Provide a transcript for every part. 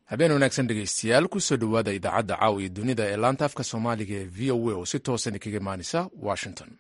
habeen wanaagsan dhegaystayaal kusoo dhowaada idaacadda caawa iyo dunida ee laanta afka soomaaliga ee v o a oo si toosan kaga imaanaysa washington.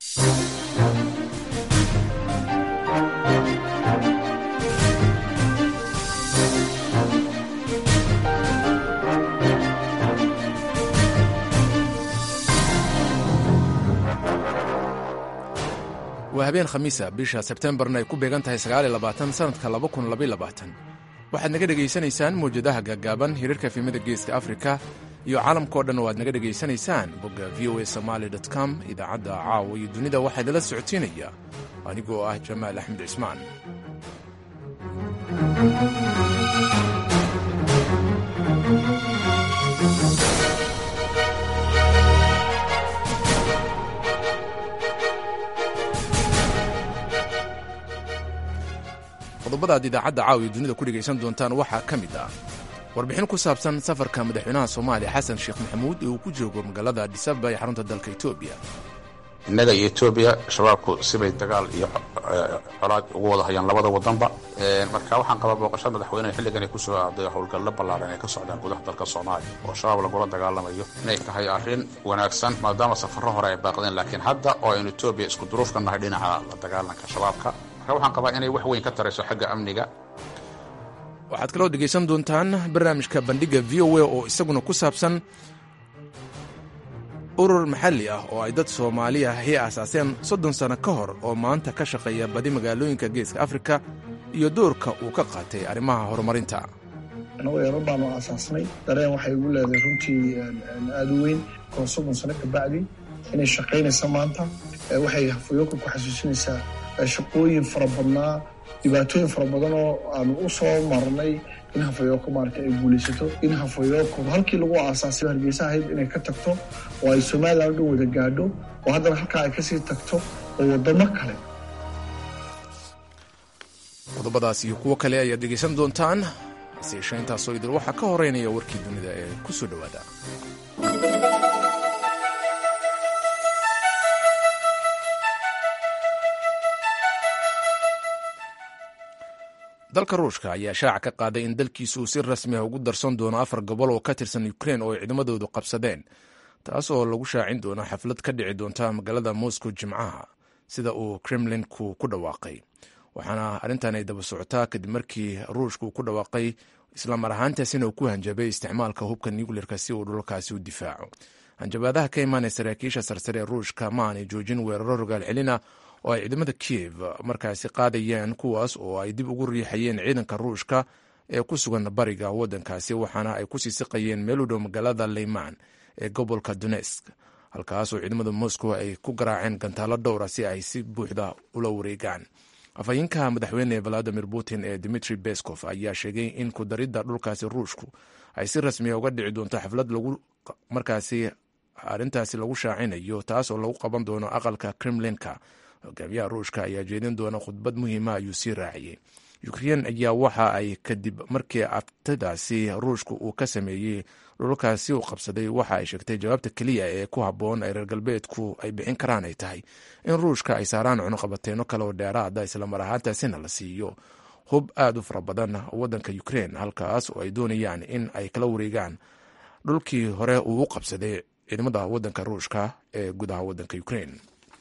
waa habeen khamiisa bisha sebtembarna ay ku beegan tahay sanadka waxaad naga dhegaysanaysaan mawjadaha gaagaaban hirarka efemada geeska afrika iyo caalamkao dhan oo aad naga dhegaysanaysaan bogga v o a somaly com. idaacadda caawa iyo dunida waxaa idinla socotiinaya anigoo ah jamaal axmed cismaan. qodobada aad idaacadda caawiya dunida ku dhegaysan doontaan waxaa ka mid ah warbixin ku saabsan safarka madaxweynaha soomaaliya xasan sheekh maxamuud ee uu ku joogo magaalada Addis Ababa ee xarunta dalka Itoobiya. innaga iyo Itoobiya shabaabku sibay dagaal iyo colaad ugu wada hayaan labada wadanba, marka waxaan qabaa booqashada madaxweynaha xilligan ay ku soo aaday howlgallo ballaaran ee ka socdaan gudaha dalka Soomaaliya oo shabaab lagula dagaalamayo inay tahay arrin wanaagsan maadaama safarro hore ay baaqdeen, laakiin hadda oo aynu Itoobiya isku duruuf ka nahay dhinaca la dagaalanka shabaabka waxaan qabaa inay wax weyn ka tarayso xagga amniga. waxaad kaloo dhegaysan doontaan barnaamijka bandhiga v o a oo isaguna ku saabsan urur maxalli ah oo ay dad Soomaali ah aasaaseen 30 sano ka hor oo maanta ka shaqeeya badi magaalooyinka geeska Afrika iyo doorka uu ka qaatay arrimaha horumarinta. anagoo yaro baanu aasaasnay dareen waxay ugu leedahay runtii aad u weyn oo 30 sano ka bacdi inay shaqaynayso maanta waxay hafayooka ku xasuusinaysaa shaqooyin fara badnaa, dhibaatooyin fara badan oo aanu u soo marnay in hafayooka maaragta ay guulaysato, in hafayooka halkii lagu aasaasay Hargeysa ahayd inay ka tagto oo ay Soomaaliland u wada gaadho oo haddana halkaa ay kasii tagto oo wadamo kale. qodobadaas iyo kuwo kale ayaad dhegaysan doontaan hase yeeshee intaasoo idil waxaa ka horeynaya warkii dunida ee ku soo dhowaada. dalka ruushka ayaa shaaca ka qaaday in dalkiisu uu si rasmi ah ugu darsan doono 4 gobol oo ka tirsan Ukraine oo ay ciidamadoodu qabsadeen, taas oo lagu shaacin doono xaflad ka dhici doonta magaalada Moscow Jimcaha sida uu Kremlinku ku dhawaaqay. waxaana arrintan ay daba socotaa kadib markii ruushku ku dhawaaqay isla mar ahaantaasina uu ku hanjabay isticmaalka hubka nuclearka si uu dhulkaasi u difaaco. hanjabaadaha ka imaanaya saraakiisha sarsare ee ruushka ma aanay joojin weeraro rogaal celina oo ay ciidamada Kiev markaasi qaadayeen, kuwaas oo ay dib ugu riixayeen ciidanka ruushka ee ku sugan bariga waddankaasi, waxaana ay ku sii siqayeen meel u dhow magaalada Lyman ee gobolka Donetsk, halkaasoo ciidamada Moscow ay ku garaaceen gantaalo dhowra si ay si buuxda ula wareegaan. afhayeenka madaxweyne Vladimir Putin ee Dmitry Peskov ayaa sheegay in ku daridda dhulkaasi ruushku ay si rasmi ah uga dhici doonto xaflad markaasi arrintaasi lagu shaacinayo, taas oo lagu qaban doono aqalka Kremlinka. hogaamiyaha ruushka ayaa jeedin doona khudbad muhiima ayuu sii raaciyey. Ukraine ayaa waxa ay kadib markii aftadaasi ruushku uu ka sameeyey dhulkaasi uu qabsaday waxa ay sheegtay jawaabta keliya ee ku habboon ay reer galbeedku ay bixin karaan ay tahay in ruushka ay saaraan cunuqabateeno kale oo dheeraada isla mar ahaantaasina la siiyo hub aad u fara badan waddanka Ukraine, halkaas oo ay doonayaan in ay kala wareegaan dhulkii hore uu u qabsaday ciidamada waddanka ruushka ee gudaha waddanka Ukraine.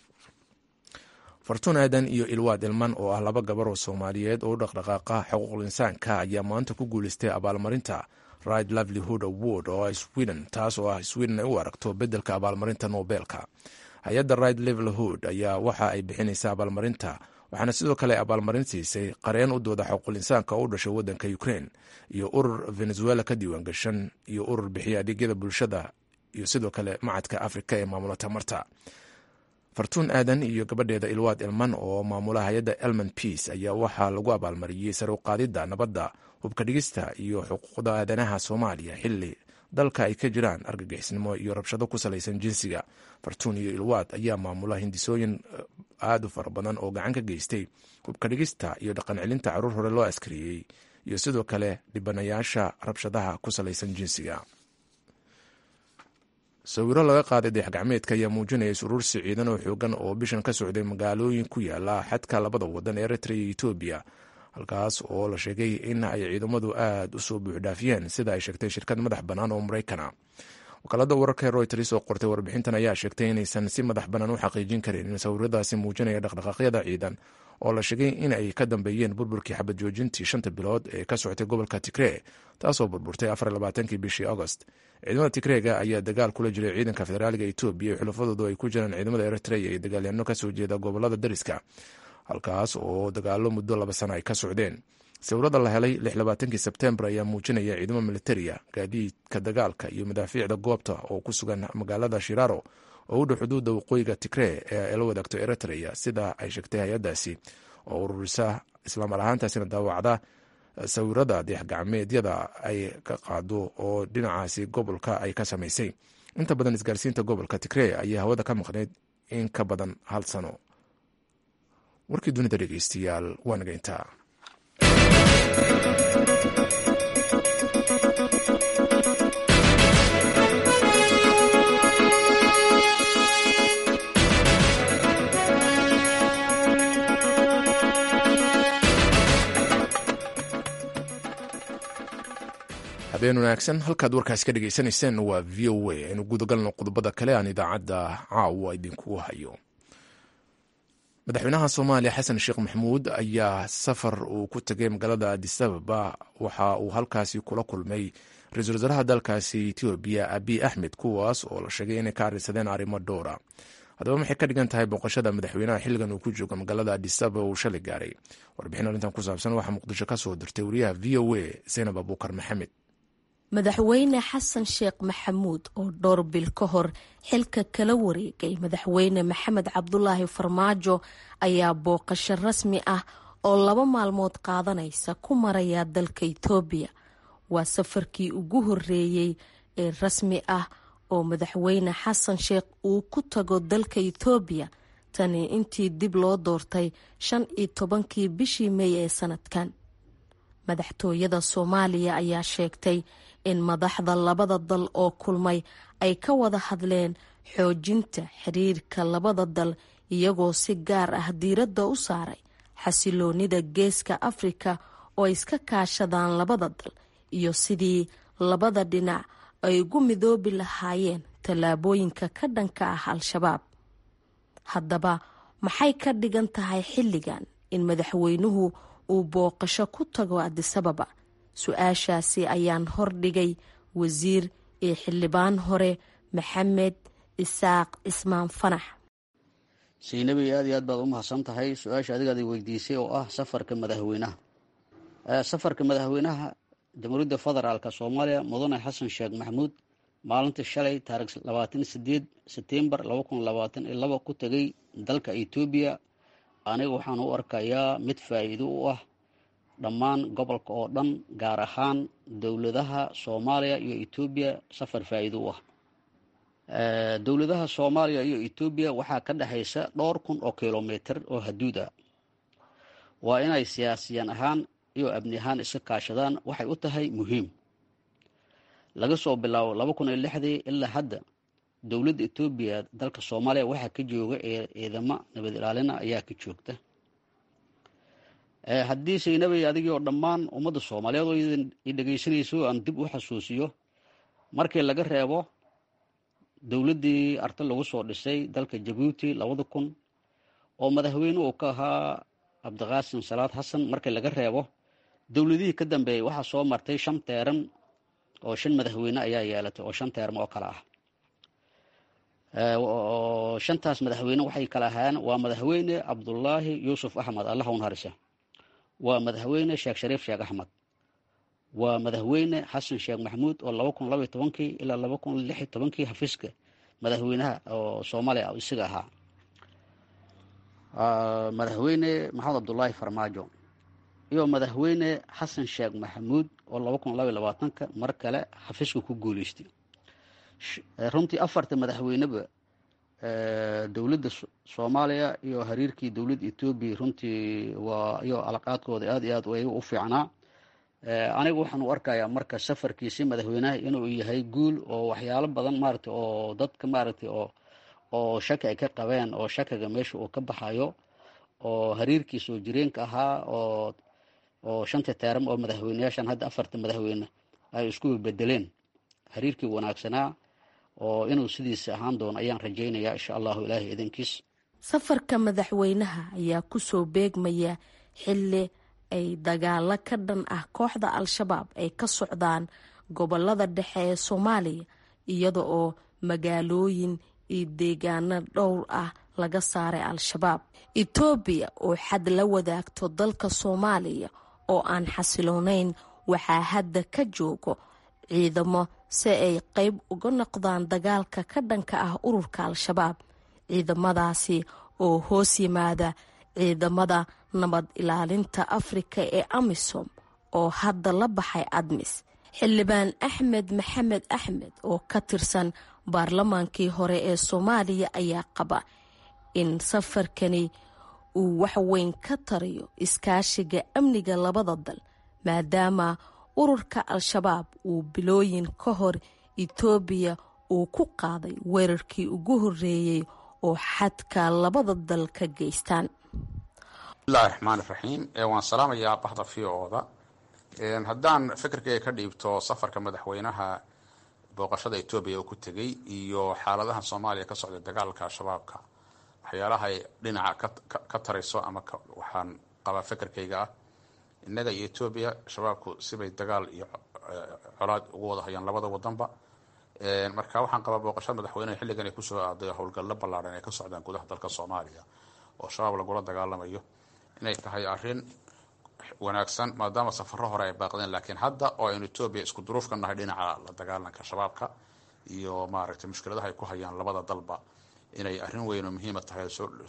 Fartuun Aadan iyo Ilwaad Ilman oo ah 2 gabar oo Soomaaliyeed oo u dhaqdhaqaaqa xuquuqul insaanka ayaa maanta ku guulaystay abaalmarinta Right Livelihood Award oo ay Sweden, taas oo ah Sweden ay u aragto beddelka abaalmarinta Nobelka. hay-adda Right Livelihood ayaa waxa ay bixinaysaa abaalmarinta, waxaana sidoo kale abaalmarin siisay qareen u dooda xuquuqul insaanka oo u dhashay waddanka Ukraine iyo urur Venezuela ka diiwaan gashan iyo urur bixiya adeegyada bulshada iyo sidoo kale macadka Afrika ee maamula tamarta. Fartuun Aadan iyo gabadheeda Ilwaad Ilman oo maamula hay-adda Elman Peace ayaa waxaa lagu abaalmariyey sare u qaadidda nabadda, hubka dhigista iyo xuquuqda aadanaha Soomaaliya xilli dalka ay ka jiraan argagixisnimo iyo rabshado ku salaysan jinsiga. Fartuun iyo Ilwaad ayaa maamula hindisooyin aad u fara badan oo gacan ka geystay hubka dhigista iyo dhaqan celinta carruur hore loo askariyey iyo sidoo kale dhibanayaasha rabshadaha ku salaysan jinsiga. sawiro laga qaaday dayax-gacmeedka ayaa muujinaya surursi ciidan oo xoogan oo bishan ka socday magaalooyin ku yaala xadka labada wadan ee Eritrea iyo Ethiopia, halkaas oo la sheegay in ay ciidamadu aad u soo buuxdhaafiyeen sida ay sheegtay shirkad madax bannaan oo Maraykana. wakaalada wararka ee Reuters oo qortay warbixintan ayaa sheegtay inaysan si madax bannaan u xaqiijin karin in sawiradaasi muujinaya dhaqdhaqaaqyada ciidan oo la sheegay in ay ka dambeeyeen burburkii xabad joojintii 5 bilood ee ka socotay gobolka Tigray taasoo burburtay 24 bishii August. ciidamada Tigrayga ayaa dagaal kula jiray ciidanka federaaliga Itoobiya iyo xulafadoodu ay ku jiraan ciidamada Eritrea iyo dagaalyahanno ka soo jeeda gobolada dariska, halkaas oo dagaalo muddo 2 sano ay ka socdeen. sawirada la helay 26 Sebtembar ayaa muujinaya ciidamo militariya, gaadiidka dagaalka iyo madaafiicda goobta oo ku sugan magaalada Shiraro oo u dhow xuduudda waqooyiga Tigray ee la wadaagto Eritrea, sida ay sheegtay hay-adaasi oo ururisa islaamar ahaantaasina daawacda sawirada dayax-gacmeedyada ay ka qaado oo dhinacaasi gobolka ay ka samaysay. inta badan isgaarsiinta gobolka Tigray ayaa hawada ka maqnayd in ka badan 1 sano. warkii dunida dhegeystayaal waa naga intaa. habeen wanaagsan, halkaad warkaas ka dhegaysanayseen waa v o a. aynu gudagalno qodobada kale aan idaacadda caawa idinku hayo. madaxweynaha Soomaaliya Xasan Sheekh Maxamuud ayaa safar uu ku tagay magaalada Addis Ababa waxa uu halkaasi kula kulmay ra-iisul wasaaraha dalkaasi Itoobiya Abiy Ahmed, kuwaas oo la sheegay inay ka arrinsadeen arrimo dhowra. haddaba maxay ka dhigan tahay booqashada madaxweynaha xilligan uu ku joogo magaalada Addis Ababa uu shalay gaaray? warbixin arrintan ku saabsan waxaa Muqdisho ka soo dirtay wariyaha v o a Zainab Abuukar Maxamed. madaxweyne xasan sheekh maxamuud oo dhowr bil ka hor xilka kala wareegay madaxweyne maxamed cabdulaahi farmaajo ayaa booqasho rasmi ah oo 2 maalmood qaadanaysa ku maraya dalka Itoobiya. waa safarkii ugu horeeyay ee rasmi ah oo madaxweyne xasan sheekh uu ku tago dalka Itoobiya tani intii dib loo doortay 15 bishii May ee sanadkan. madaxtooyada Soomaaliya ayaa sheegtay in madaxda labada dal oo kulmay ay ka wada hadleen xoojinta xiriirka labada dal, iyagoo si gaar ah diiradda u saaray xasiloonida geeska Afrika oo iska kaashadaan labada dal iyo sidii labada dhinac ay ugu midoobi lahaayeen tallaabooyinka ka dhanka ah Al-shabaab. haddaba maxay ka dhigan tahay xilligan in madaxweynuhu uu booqasho ku tago Addis Ababa? su-aashaasi ayaan hordhigay wasiir iyo xildhibaan hore Maxamed Isaaq Ismaan Fanax. Saynabi aad iyo aad baad u mahadsan tahay su-aasha adiga ay weydiisay oo ah safarka madaxweynaha. safarka madaxweynaha Jamhuuriyadda Federaalka Soomaaliya Mudane Xasan Sheekh Maxamuud maalinta shalay taariikh 28 Sebtembar 2022 ku tagay dalka Itoobiya. aniga waxaan u arkayaa mid faa'iido u ah dhammaan gobolka oo dhan, gaar ahaan dowladaha Soomaaliya iyo Itoobiya. safar faa'iido u ah dowladaha Soomaaliya iyo Itoobiya waxaa ka dhaxaysa dhowr kun oo kiiloomitir oo xuduud ah. waa inay siyaasiyan ahaan iyo amni ahaan iska kaashadaan, waxay u tahay muhiim. laga soo bilaabo 2006 ilaa hadda dowladda Itoobiya dalka Soomaaliya waxaa ka jooga ciidamo nabad ilaalina ayaa ka joogta. haddii Saynabi adigoo dhammaan ummadda Soomaaliyeed oo idin dhageysanayso aan dib u xasuusiyo, markii laga reebo dowladdii arta lagu soo dhisay dalka Jabuuti 2000 oo madaxweyne uu ka ahaa Cabdiqaasim Salaad Xasan, markii laga reebo dowladihii ka dambeeyay waxaa soo martay 5 teeran oo 5 madaxweyne ayaa yeelatay oo 5 teeran oo kala ah. oo 5taas madaxweyne waxay kala ahaan waa madaxweyne Cabdullaahi Yuusuf Axmed Allah u naxariiso, waa madaxweyne Sheekh Shariif Sheekh Axmed, waa madaxweyne Xasan Sheekh Maxamuud oo 2012 ilaa 2016 xafiiska madaxweynaha oo Soomaaliya isaga ahaa. madaxweyne Maxamed Cabdullaahi Farmaajo iyo madaxweyne Xasan Sheekh Maxamuud oo 2022 mar kale xafiiska ku guuleystay. runtii 4 madaxweyneba dowladda Soomaaliya iyo xiriirkii dowladda Itoobiya runtii waa iyo alaqaadkooda aad iyo aad u fiicnaa. anigu waxaan u arkayaa marka safarkiisa madaxweynaha inuu yahay guul oo waxyaalo badan maaragtay oo dadka maaragtay oo shaki ay ka qabeen oo shakiga meesha uu ka baxayo oo xiriirkii soo jireenka ahaa oo oo 5 teeram oo madaxweynayaashan hadda 4 madaxweyne ay isku bedeleen xiriirkii wanaagsanaa oo inuu sidiisa ahaan doono ayaan rajaynayaa insha Allah ilaahay idinkiis. Safarka madaxweynaha ayaa ku soo beegmaya xilli ay dagaalo ka dhan ah kooxda Al-Shabaab ay ka socdaan gobolada dhexe ee Soomaaliya iyada oo magaalooyin iyo deegaano dhowr ah laga saaray Al-Shabaab. Itoobiya oo xad la wadaagto dalka Soomaaliya oo aan xasiloonayn waxaa hadda ka joogo ciidamo si ay qayb uga noqdaan dagaalka ka dhanka ah ururka Al-Shabaab. Ciidamadaasi oo hoos yimaada ciidamada nabad ilaalinta Afrika ee AMISOM oo hadda la baxay ADMIS. Xildhibaan Axmed Maxamed Axmed oo ka tirsan baarlamaankii hore ee Soomaaliya ayaa qaba in safarkani uu wax weyn ka tarayo iskaashiga amniga labada dal maadaama ururka Al-Shabaab uu bilooyin ka hor Itoobiya uu ku qaaday weerarkii ugu horeeyay oo xadka labada dal ka geystaan. bismillaahi raxmaani raxiim. waan salaamayaa baxda fiicooda. haddaan fikirkayga ka dhiibto safarka madaxweynaha booqashada Itoobiya oo ku tegay iyo xaaladaha Soomaaliya ka socda dagaalka Al-Shabaabka waxyaalaha ay dhinaca ka tarayso ama waxaan qabaa fikirkayga ah innaga iyo Itoobiya shabaabku sibay dagaal iyo colaad ugu wada hayaan labada wadanba. marka waxaan qabaa booqashada madaxweynaha xilligan ay ku soo aaday howlgallo ballaaran ay ka socdaan gudaha dalka Soomaaliya oo shabaab lagula dagaalamayo inay tahay arrin wanaagsan maadaama safarro hore ay baaqdeen laakiin hadda oo aynu Itoobiya isku duruuf ka nahay dhinaca la dagaalanka shabaabka iyo maaragtay mushkiladaha ay ku hayaan labada dalba inay arrin weyn oo muhiim tahay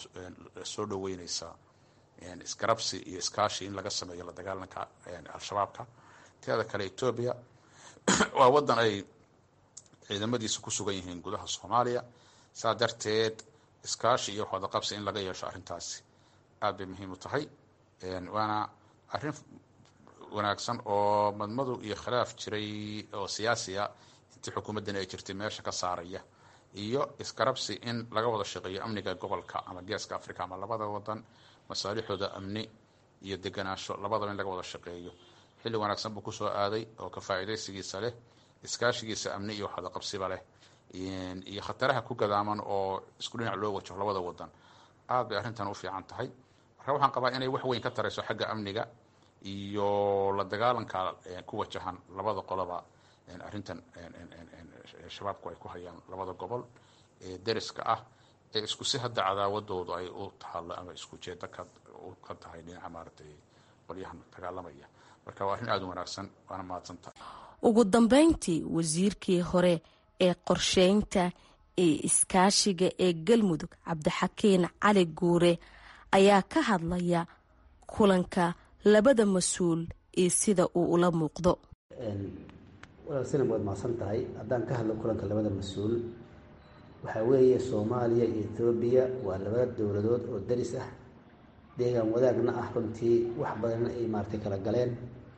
soo dhaweynaysa isgarabsi iyo iskaashi in laga sameeyo la dagaalanka Al-Shabaabka. teeda kale Itoobiya waa wadan ay ciidamadiisu ku sugan yihiin gudaha Soomaaliya saa darteed iskaashi iyo wada qabsi in laga yeesho arrintaasi aad bay muhiim u tahay. waana arrin wanaagsan oo madmadu iyo khilaaf jiray oo siyaasiya intii xukuumaddan ay jirtay meesha ka saaraya iyo iskarabsi in laga wada shaqeeyo amniga gobolka ama geeska Afrika ama labada wadan masaalixooda amni iyo deganaansho labadaba in laga wada shaqeeyo xilli wanaagsan buu ku soo aaday oo ka faa'iideysigiisa leh iskaashigiisa amni iyo wada qabsiba leh iyo khataraha ku gadaaman oo isku dhinac loo wajaho labada wadan aad bay arrintan u fiican tahay. marka waxaan qabaa inay wax weyn ka tarayso xagga amniga iyo la dagaalanka ku wajahan labada qoloba arrintan shabaabku ay ku hayaan labada gobol ee deriska ah ee isku si hadda cadaawadoodu ay u taalo ama isku jeeda ka tahay dhinaca maaragtay qolyahan dagaalamaya. marka waa arrin aad u wanaagsan waana mahadsantahay. ugu dambeyntii wasiirkii hore ee qorsheynta ee iskaashiga ee Galmudug Cabdixakiin Cali Guure ayaa ka hadlaya kulanka labada mas'uul ee sida uu ula muuqdo. walaasina waad mahadsan tahay. haddaan ka hadlo kulanka labada mas-uul waxaa weeye Soomaaliya iyo Itoobiya waa laba dowladood oo daris ah deegaan wadaagna ah runtii wax badan ay maartay kala galeen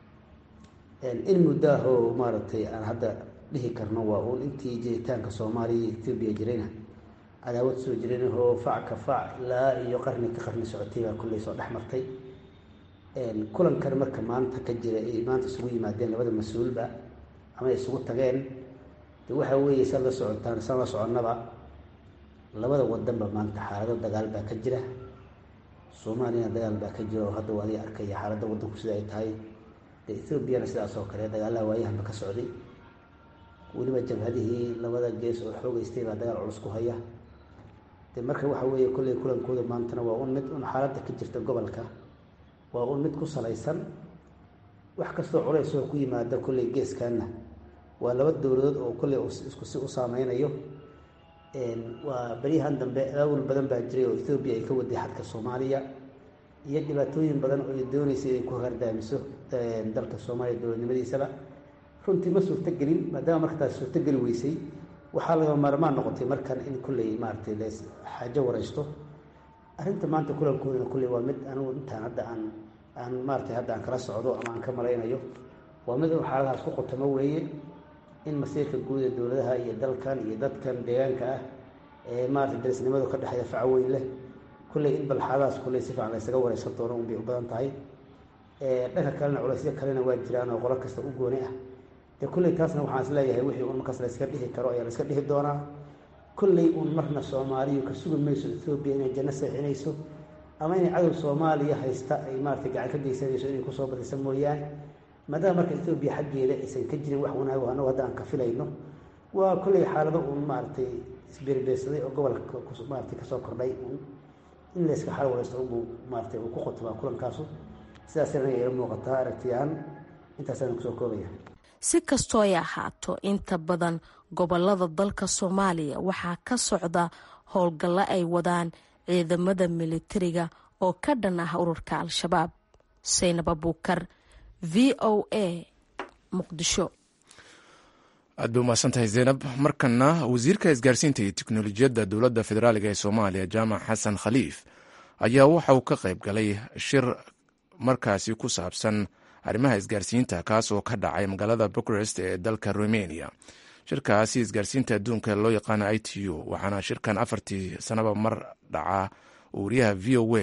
in muddo oo maartay aan hadda dhihi karno waa uu intii jiritaanka Soomaaliya iyo Itoobiya jirayna cadaawad soo jireen oo fac ka fac ilaa iyo qarni ka qarni socotay baa kulley soo dhex martay. kulankan marka maanta ka jira ay maanta isugu yimaadeen labada mas-uulba ama isugu tageen waxa weeye san la soconnaba labada wadanba maanta xaalado dagaal baa ka jira. Soomaaliya dagaal baa ka jira oo hadda waa la arkaya xaaladda wadanku sida ay tahay. Ethiopiana sidaas oo kale dagaal waayahan ka socday waliba jabhadihii labada gees oo xoogaystay baa dagaal culus ku haya. marka waxa weeye kulley kulankooda maantana waa mid xaaladda ka jirta gobolka waa mid ku salaysan wax kastoo culays oo ku yimaada kulley geeskana waa laba dowladood oo kulley isku si u saameynayo. waa bariyahan dambe aawul badan baa jiray oo Ethiopia ay ka waday xadka Soomaaliya iyo dhibaatooyin badan oo ay doonaysay inay ku hardaamiso dalka Soomaaliya dowladnimadiisaba runtii ma suurtagelin maadaama markaas suurtageli weysay waxaa laga maarmaan noqotay markan in kulley maartay lees xaajo waraysto. arrinta maanta kulankooda kulley waa mid anigu intaan hadda aan maartay hadda aan kala socdo ama aan ka malaynayo waa mid xaaladahaas ku qotamo weeye in masiirka guud ee dowladaha iyo dalkan iyo dadkan deegaanka ah ee maartay darisnimadu ka dhaxaya fac weyn leh kulley in balxadaas kulley si fiican la isaga waraysan doono un bay u badan tahay. dhanka kalena culaysyo kalena waa jiraan oo qolo kasta u gooni ah dee kulley taasna waxaan is leeyahay wixii un markaas la iska dhihi karo ayaa la iska dhihi doonaa kulley un marna soomaaliyu ka sugi mayso etoobiya inay janno seexinayso ama inay cadow soomaaliya haysta ay maaragtay gacan ka geysanayso inay kusoo badisa mooyaane maadaama marka etoobiya xaggeeda aysan ka jirin wax wanaago annagu hadda aan ka filayno waa kulley xaalado uun maaragtay isbeerbeersaday oo gobolka maaragtay kasoo kordhay in la iska xal waraysto unbuu maaragtay uu ku khutbaa kulankaasu sidaasna ila muuqataa aragtiyahan intaasaan kusoo koobaya si kastoo ay ahaato inta badan gobolada dalka Soomaaliya waxaa ka socda howlgallo ay wadaan ciidamada militariga oo ka dhan ah ururka Al-Shabaab. Saynab Abuukar, VOA, Muqdisho. aad bay umahadsantahay Zaynab. markana wasiirka isgaarsiinta iyo tiknolojiyadda dowladda federaaliga ee Soomaaliya Jaamac Xasan Khaliif ayaa waxa uu ka qayb galay shir markaasi ku saabsan arrimaha isgaarsiinta kaas oo ka dhacay magaalada Bucharest ee dalka Romania. shirkaasi isgaarsiinta adduunka loo yaqaano ITU waxaana shirkan 4 sanaba mar dhaca wariyaha VOA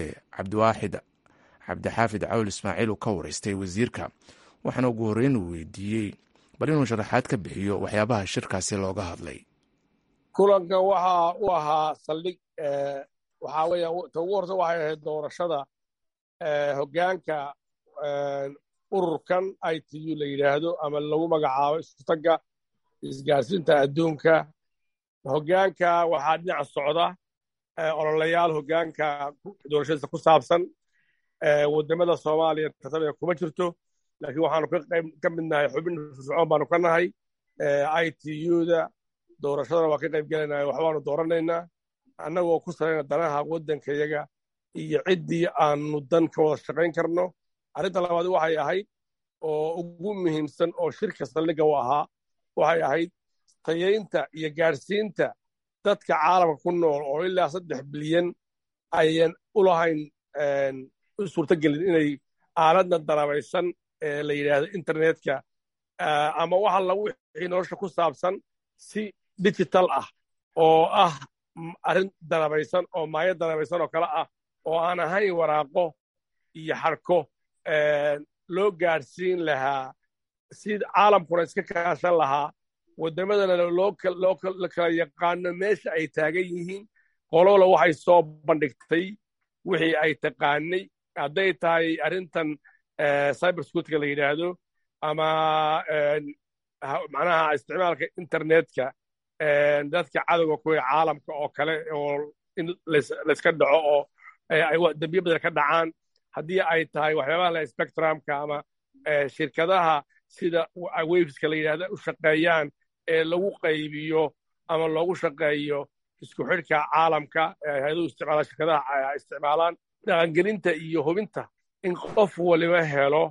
Cabdixaafid Cawl Ismaaciil uu ka wareystay wasiirka waxaana ugu horreyn uu weydiiyey bal inuu sharaxaad ka bixiyo waxyaabaha shirkaasi looga hadlay. kulanka waxa uu ahaa saldhig waxaa weeya ugu horta waxay ahayd doorashada hoggaanka ururkan ITU la yidhaahdo ama lagu magacaabo isku-tagga isgaarsiinta adduunka. hoggaanka waxaa dhinaca socda ololayaal hoggaanka doorashadiisa ku saabsan wadamada Soomaaliya tartamaya kuma jirto laakiin waxaanu ka mid nahay xubin firfircoon baanu ka nahay ITU-da doorashadana waa ka qayb gelaynahay waxbaanu dooranaynaa annagoo ku salayna danaha waddankayaga iyo ciddii aanu dan ka wada shaqayn karno. arrinta labaad waxay ahayd oo ugu muhiimsan oo shirka saldhigga u ahaa waxay ahayd tayeynta iyo gaadhsiinta dadka caalamka ku nool oo ilaa 3 bilyan ayan u lahayn u suurtagelin inay aaladna darabaysan ee la yidhaahdo internetka ama waxa lagu wixii nolosha ku saabsan si digital ah oo ah arrin darabaysan oo maayo darabaysan oo kale ah oo aan ahayn waraaqo iyo xarko loo gaadhsiin lahaa si caalamkuna iska kaashan lahaa waddamadana loo kala yaqaano meesha ay taagan yihiin qolola waxay soo bandhigtay wixii ay taqaanay hadday tahay arrintan cyber security la yidhaahdo ama macnaha isticmaalka internetka dadka cadowga kuwa caalamka oo kale oo in layska dhaco oo ay dambiyo badan ka dhacaan haddii ay tahay waxyaabaha la spectrumka ama shirkadaha sida waveska la yidhahda u shaqeeyaan ee lagu qaybiyo ama loogu shaqeeyo isku xidhka caalamka hay-aduhu isticmaala shirkadaha isticmaalaan dhaqangelinta iyo hubinta in qof waliba helo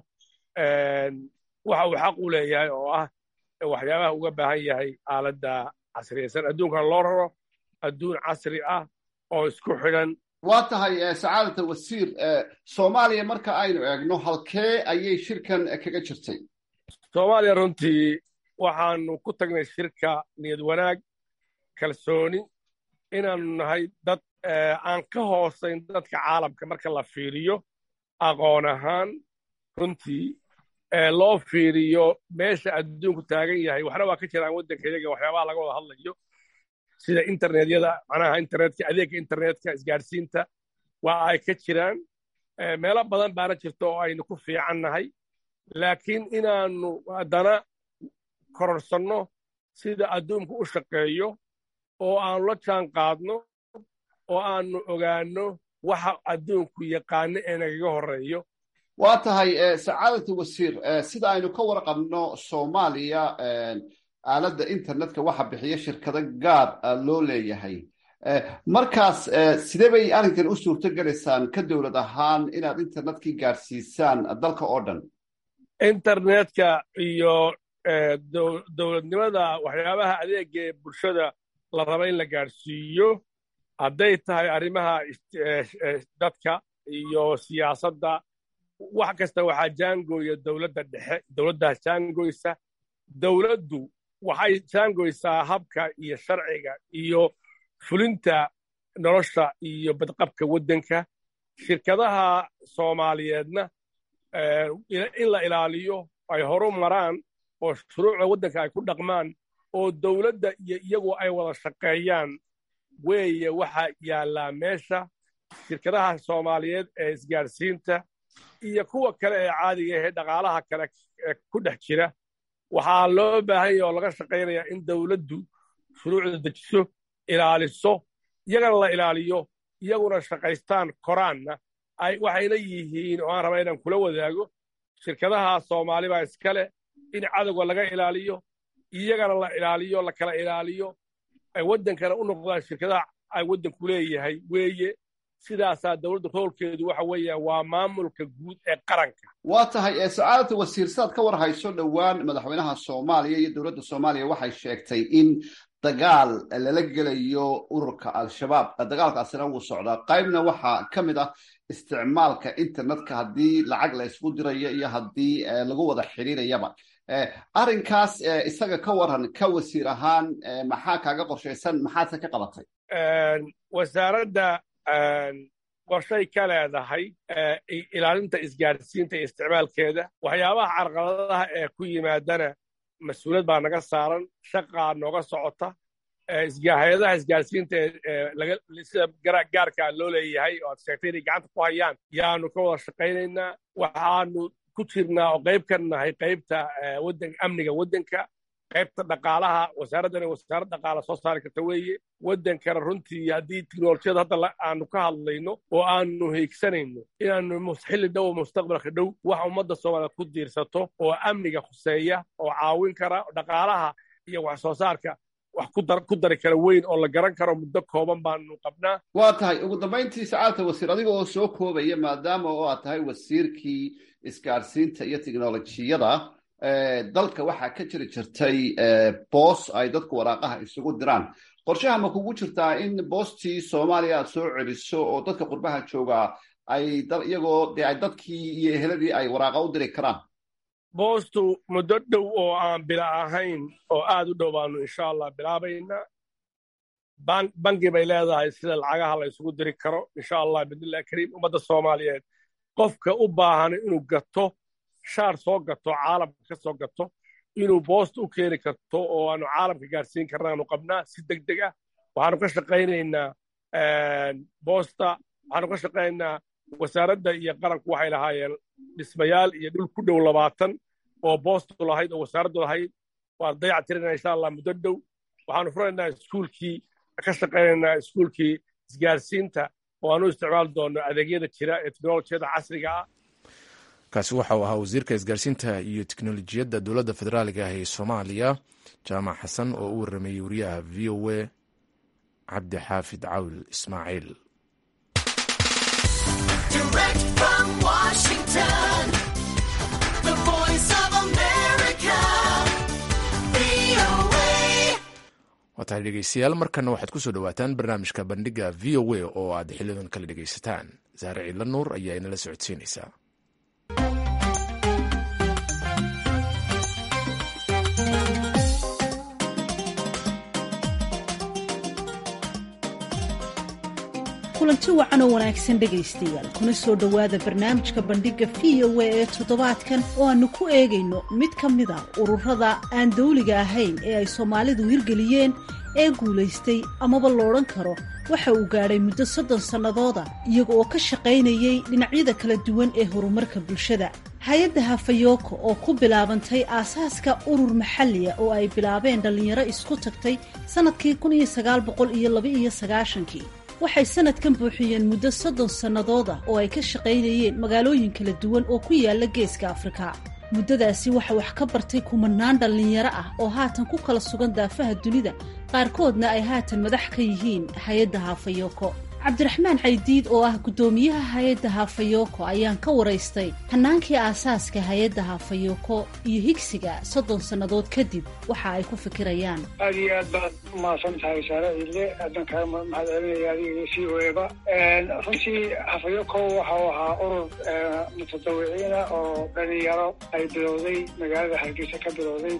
waxa uu xaq u leeyahay oo ah waxyaabaha uga baahan yahay aaladda casriyaysan adduunkana loo raro adduun casri ah oo isku xidhan. waa tahay sacaadata wasiir Soomaaliya marka aynu eegno halkee ayay shirkan kaga jirtay? Soomaaliya runtii waxaanu ku tagnay shirka niyad wanaag kalsooni inaanu nahay dad aan ka hoosayn dadka caalamka marka la fiiriyo aqoon ahaan runtii loo fiiriyo meesha adduunku taagan yahay waxna waa ka jiraan waddankayaga waxyaabaha laga wada hadlayo sida internetyada macnaha internetka adeegga internetka isgaadhsiinta waa ay ka jiraan meelo badan baana jirta oo aynu ku fiican nahay laakiin inaanu haddana kororsanno sida adduunku u shaqeeyo oo aanu la jaan qaadno oo aanu ogaanno waxa adduunku yaqaano ee nagaga horreeyo. waa tahay sacaadata wasiir sida aynu ka warqabno Soomaaliya aaladda internetka waxa bixiya shirkado gaar loo leeyahay markaas sidee bay arrinkan u suurtogelaysaan ka dowlad ahaan inaad internetkii gaadhsiisaan dalka oo dhan? internetka iyo dowladnimada waxyaabaha adeegga bulshada la raba in la gaadhsiiyo hadday tahay arrimaha dadka iyo siyaasadda wax kasta waxaa jaangooya dowladda dhexe dowladdaas jaangoysa dowladdu waxay jaangoysaa habka iyo sharciga iyo fulinta nolosha iyo badqabka waddanka. shirkadaha Soomaaliyeedna in la ilaaliyo ay horu maraan oo shuruucda waddanka ay ku dhaqmaan oo dawladda iyo iyagu ay wada shaqeeyaan weeye waxa yaallaa meesha. shirkadaha soomaaliyeed ee isgaadhsiinta iyo kuwa kale ee caadiga ahee dhaqaalaha kale ee ku dhex jira waxaa loo baahan yaha oo laga shaqaynayaa in dawladdu shuruucda dejiso, ilaaliso, iyagana la ilaaliyo, iyaguna shaqaystaan koraanna waxayna yihiin oo aan rabaa inaan kula wadaago shirkadaha Soomaali baa iskale in cadawga laga ilaaliyo, iyagana la ilaaliyo, la kala ilaaliyo, ay waddankana u noqdaan shirkadaha ay waddanku leeyahay weeye. sidaasaa dawladda roolkeedu waxa weeya waa maamulka guud ee qaranka. waa tahay sacaadata wasiir saad ka war hayso dhowaan madaxweynaha Soomaaliya iyo dawladda Soomaaliya waxay sheegtay in dagaal lala gelayo ururka al-shabaab. dagaalkaasina wuu socdaa. qaybna waxaa ka mid ah isticmaalka internetka haddii lacag la isku dirayo iyo haddii lagu wada xiriirayaba. arrinkaas isaga ka waran ka wasiir ahaan maxaa kaaga qorshaysan, maxaadse ka qabatay? wasaaradda qorshay ka leedahay ilaalinta isgaadhsiinta iyo isticmaalkeeda. waxyaabaha carqaladaha ee ku yimaadana mas-uuliyad baa naga saaran, shaqaa nooga socota. hay-adaha isgaadhsiinta sida gaarkaa loo leeyahay oo aad sheegtay inay gacanta ku hayaan yaanu ka wada shaqaynaynaa. waxaanu ku jirnaa oo qayb ka nahay qaybta amniga waddanka, qaybta dhaqaalaha. wasaaraddana wasaarad dhaqaala soo saari karta weeye. waddankana runtii haddii tiknolojiyada hadda aanu ka hadlayno oo aanu hiigsanayno inaanu xilli dhow mustaqbalka dhow wax ummadda Soomaaliyeed ku diirsato oo amniga khuseeya oo caawin kara dhaqaalaha iyo wax soo saarka wax ku dari kara weyn oo la garan karo muddo kooban baanu qabnaa. waa tahay ugu dambayntii sacaadata wasiir, adiga oo soo koobaya maadaama oo aad tahay wasiirkii isgaadhsiinta iyo tiknolojiyada, dalka waxaa ka jiri jirtay boos ay dadku waraaqaha isugu diraan. qorshaha ma kugu jirtaa in boostii Soomaaliya aad soo celiso oo dadka qurbaha joogaa iyagoo ay dadkii iyo eheladii ay waraaqa u diri karaan? boostu muddo dhow oo aan bila ahayn oo aad u dhow baanu insha allah bilaabaynaa. bangi bay leedahay sida lacagaha la isugu diri karo insha allah bidnillahi kariim. ummadda Soomaaliyeed qofka u baahan inuu gato shaar soo gato, caalamka ka soo gato, inuu boost u keeni karto oo aanu caalamka gaarsiin karnaanu qabnaa si degdeg ah. waxaanu ka shaqaynaynaa boosta, waxaanu ka shaqaynaynaa wasaaradda iyo qaranku waxay lahaayeen dhismayaal iyo dhul ku dhow 20 oo boostu lahayd oo wasaaraddu lahayd. waan dayac tirinaa insha allah muddo dhow. waxaanu furaynaa iskuulkii, ka shaqaynaynaa iskuulkii isgaarsiinta oo aanu isticmaali doono adeegyada jira ee teknolojiyada casriga ah. kaasi waxa uu ahaa wasiirka isgaarsiinta iyo teknolojiyadda dowladda federaaliga ah ee Soomaaliya Jaamac Xasan oo u waramayay wariyaha VOA Cabdi Xaafid Cawl Ismaaciil. waa tahay dhegeystayaal, markana waxaad ku soo dhowaataan barnaamijka bandhiga VOA oo aad xilidan kala dhegaysataan. Saare Ciidla Nuur ayaa inala socodsiinaysaa. kulanti wacan oo wanaagsan dhegaystayaal, kuna soo dhowaada barnaamijka bandhiga VOA ee toddobaadkan oo aanu ku eegayno mid ka mid a ururada aan dawliga ahayn ee ay Soomaalidu hirgeliyeen ee guulaystay amaba la odhan karo waxa uu gaadhay muddo 30 sannadooda iyaga oo ka shaqaynayay dhinacyada kala duwan ee horumarka bulshada. hay-adda Hafayoko oo ku bilaabantay aasaaska urur maxalliya oo ay bilaabeen dhallinyaro isku tagtay sanadkii 1992 waxay sanadkan buuxiyeen muddo 30 sannadooda oo ay ka shaqaynayeen magaalooyin kala duwan oo ku yaala Geeska Afrika. muddadaasi waxa wax ka bartay kumanaan dhallinyaro ah oo haatan ku kala sugan daafaha dunida, qaarkoodna ay haatan madax ka yihiin hay-adda Hafayoko. Cabdiraxmaan Caydiid oo ah guddoomiyaha hay-adda Hafayoko ayaan ka waraystay hanaankii aasaaska hay-adda Hafayoko iyo higsiga 30 sannadood kadib waxa ay ku fikirayaan. aad iyo aad baad umahadsan tahay Saare Ciidle, aadan kaa mahadcelinaya adiga VOA-ba. runtii Hafayoko waxa uu ahaa urur mutadawiciina oo dhalinyaro ay bilowday magaalada Hargeysa ka bilowday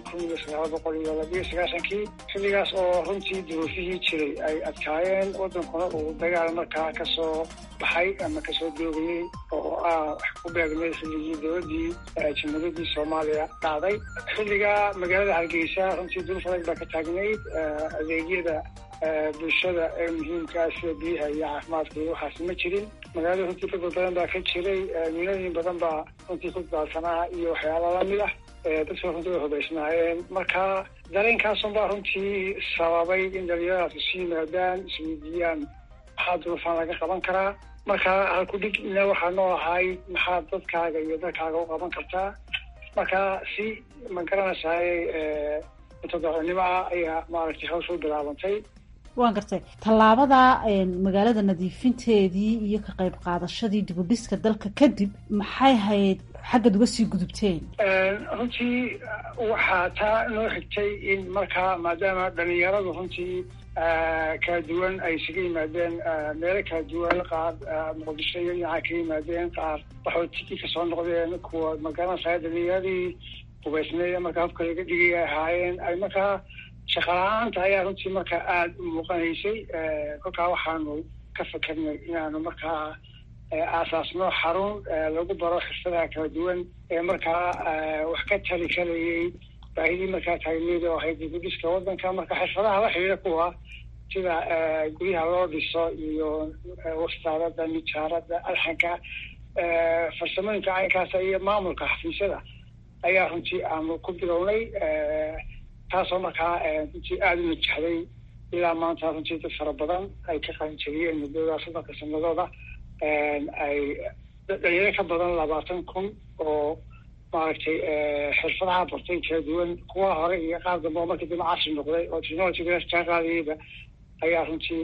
1992 xilligaas oo runtii duruufihii jiray ay adkaayeen, wadankuna uu dagaal markaa kasoo baxay ama kasoo doogayey oo wax ku beegmay xilligii dowladdii jamhuuriyaddii soomaaliya dhacday. xilliga magaalada hargeysa runtii duruuf adag baa ka taagnayd. adeegyada bulshada ee muhiimkaa sida biyaha iyo caafimaadka iyo waxaas ma jirin. magaalada runtii dad badan baa ka jiray, milooyin badan baa runtii ku daalsanaa iyo waxyaala lamid ah. dadka runtii way hubaysnaayeen. marka dareenkaasunbaa runtii sababay in dhalinyaradaas isu yimaadaan, isweydiiyaan maxaa duruufaan laga qaban karaa. marka halkudhigna waxaa noo ahay maxaa dadkaaga iyo dalkaaga u qaban kartaa. marka si ma garanaysaay mutadacunimo ah ayaa maaragtay hawsha u bilaabantay. waan gartay tallaabada magaalada nadiifinteedii iyo ka qayb qaadashadii dibudhiska dalka kadib maxay hayd xaggaad uga sii gudubteen? runtii waxaa taa noo xigtay in markaa maadaama dhalinyaradu runtii kala duwan ay isaga yimaadeen meelo kala duwan, qaar muqdisho iyo dhinaca ka yimaadeen, qaar waxay tiki kasoo noqdeen, kuwa magaranaysaa dhalinyaradii hubaysneed markaa habka laga dhigay ahaayeen. ay markaa shaqala-aanta ayaa runtii markaa aada u muuqanaysay. kolkaa waxaanu ka fakernay inaanu markaa aasaasno xarun lagu baro xirfadaha kala duwan ee markaa wax ka tari karayay baahidii markaa taagneed oo ahayd dibudhiska waddanka. marka xirfadaha la xidhiidha kuwa sida guryaha loo dhiso iyo wastaarada, nijaarada, alxanka, farsamooyinka caynkaasa iyo maamulka xafiisyada ayaa runtii aanu ku bilownay. taasoo markaa runtii aada u najaxday. ilaa maanta runtii dad fara badan ay ka qalinjabiyeen muddada 30 sanadooda. ay dhalinyaro ka badan 20,000 oo maaragtay xirfadaha bartay kala duwan, kuwa hore iyo qaar dambe oo markii dambe casri noqday oo technologyga ka qaadayba ayaa runtii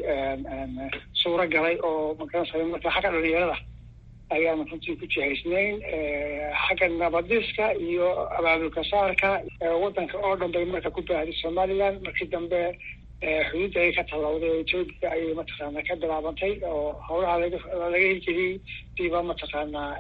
suuro galay. oo magaranaysa marka xagga dhalinyarada ayaanu runtii ku jihaysnayn. xagga nabadiska iyo abaabulka saarka waddanka oo dhan bay marka ku baahday somaliland. markii dambe xuduudda ay ka tallawday etoobiya ayay mataqaanaa ka bilaabantay oo howlaha laga hirgeliyey diiba mataqaanaa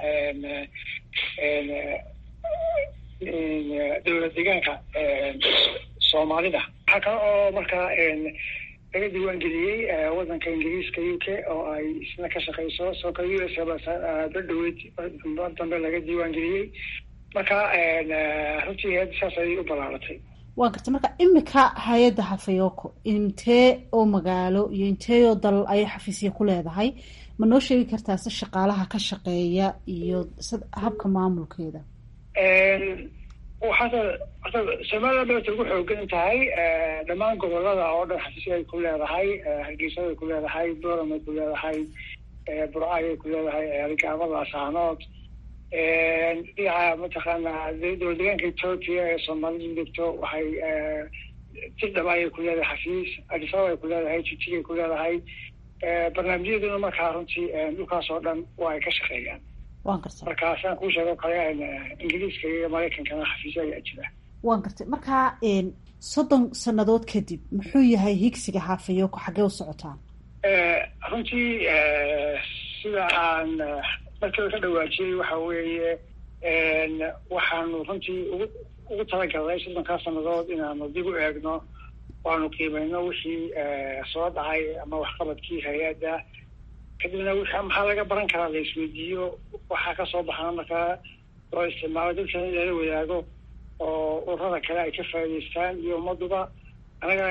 dowlad deegaanka soomaalida. waxaa kale oo markaa laga diiwaangeliyey waddanka ingiriiska UK oo ay isna ka shaqeyso soka US dadhaweyd dambe laga diiwaangeliyey. marka runtii hay-adda saas ayay u balaaratay. waa gartay marka imika hay-adda Hafayoko intee oo magaalo iyo intee oo dal ayay xafiisya ku leedahay? ma noo sheegi kartaa si shaqaalaha ka shaqeeya iyo habka maamulkeeda? somaliland bay ugu xoogan tahay. dhammaan gobolada oo dhan xafiisya ay ku leedahay. hargeysa ay ku leedahay, boram ay ku leedahay, burcay ay ku leedahay, gaabada saanood. dhinaca mataqaanaa dowlad deegaanka etoobiya ee soomaalidu degto waxay tidhab ayay ku leedahay xafiis, addis ababa ay ku leedahay, jijig ay ku leedahay. barnaamijyaduna markaa runtii dhulkaas oo dhan waa ay ka shaqeeyaan. waan gartay markaa saan kuu sheego kale ingiriiska iyo maraykankana xafiisyo ayaa jira. waan gartay markaa 30 sannadood kadib muxuu yahay higsiga Hafayoko xaggee u socotaan? runtii sida aan markii ka dhawaajiyey waxa weeye waxaanu runtii ugu talagalnay 30 sannadood inaanu dib u eegno, waanu qiimayno wixii soo dhacay ama waxqabadkii hay-adda. kadibna maxaa laga baran karaa la isweydiiyo. waxaa kasoo baxana markaa loo isticmaalo dadkan in lala wadaago oo ururada kale ay ka faa'iidaystaan iyo ummaduba. anaga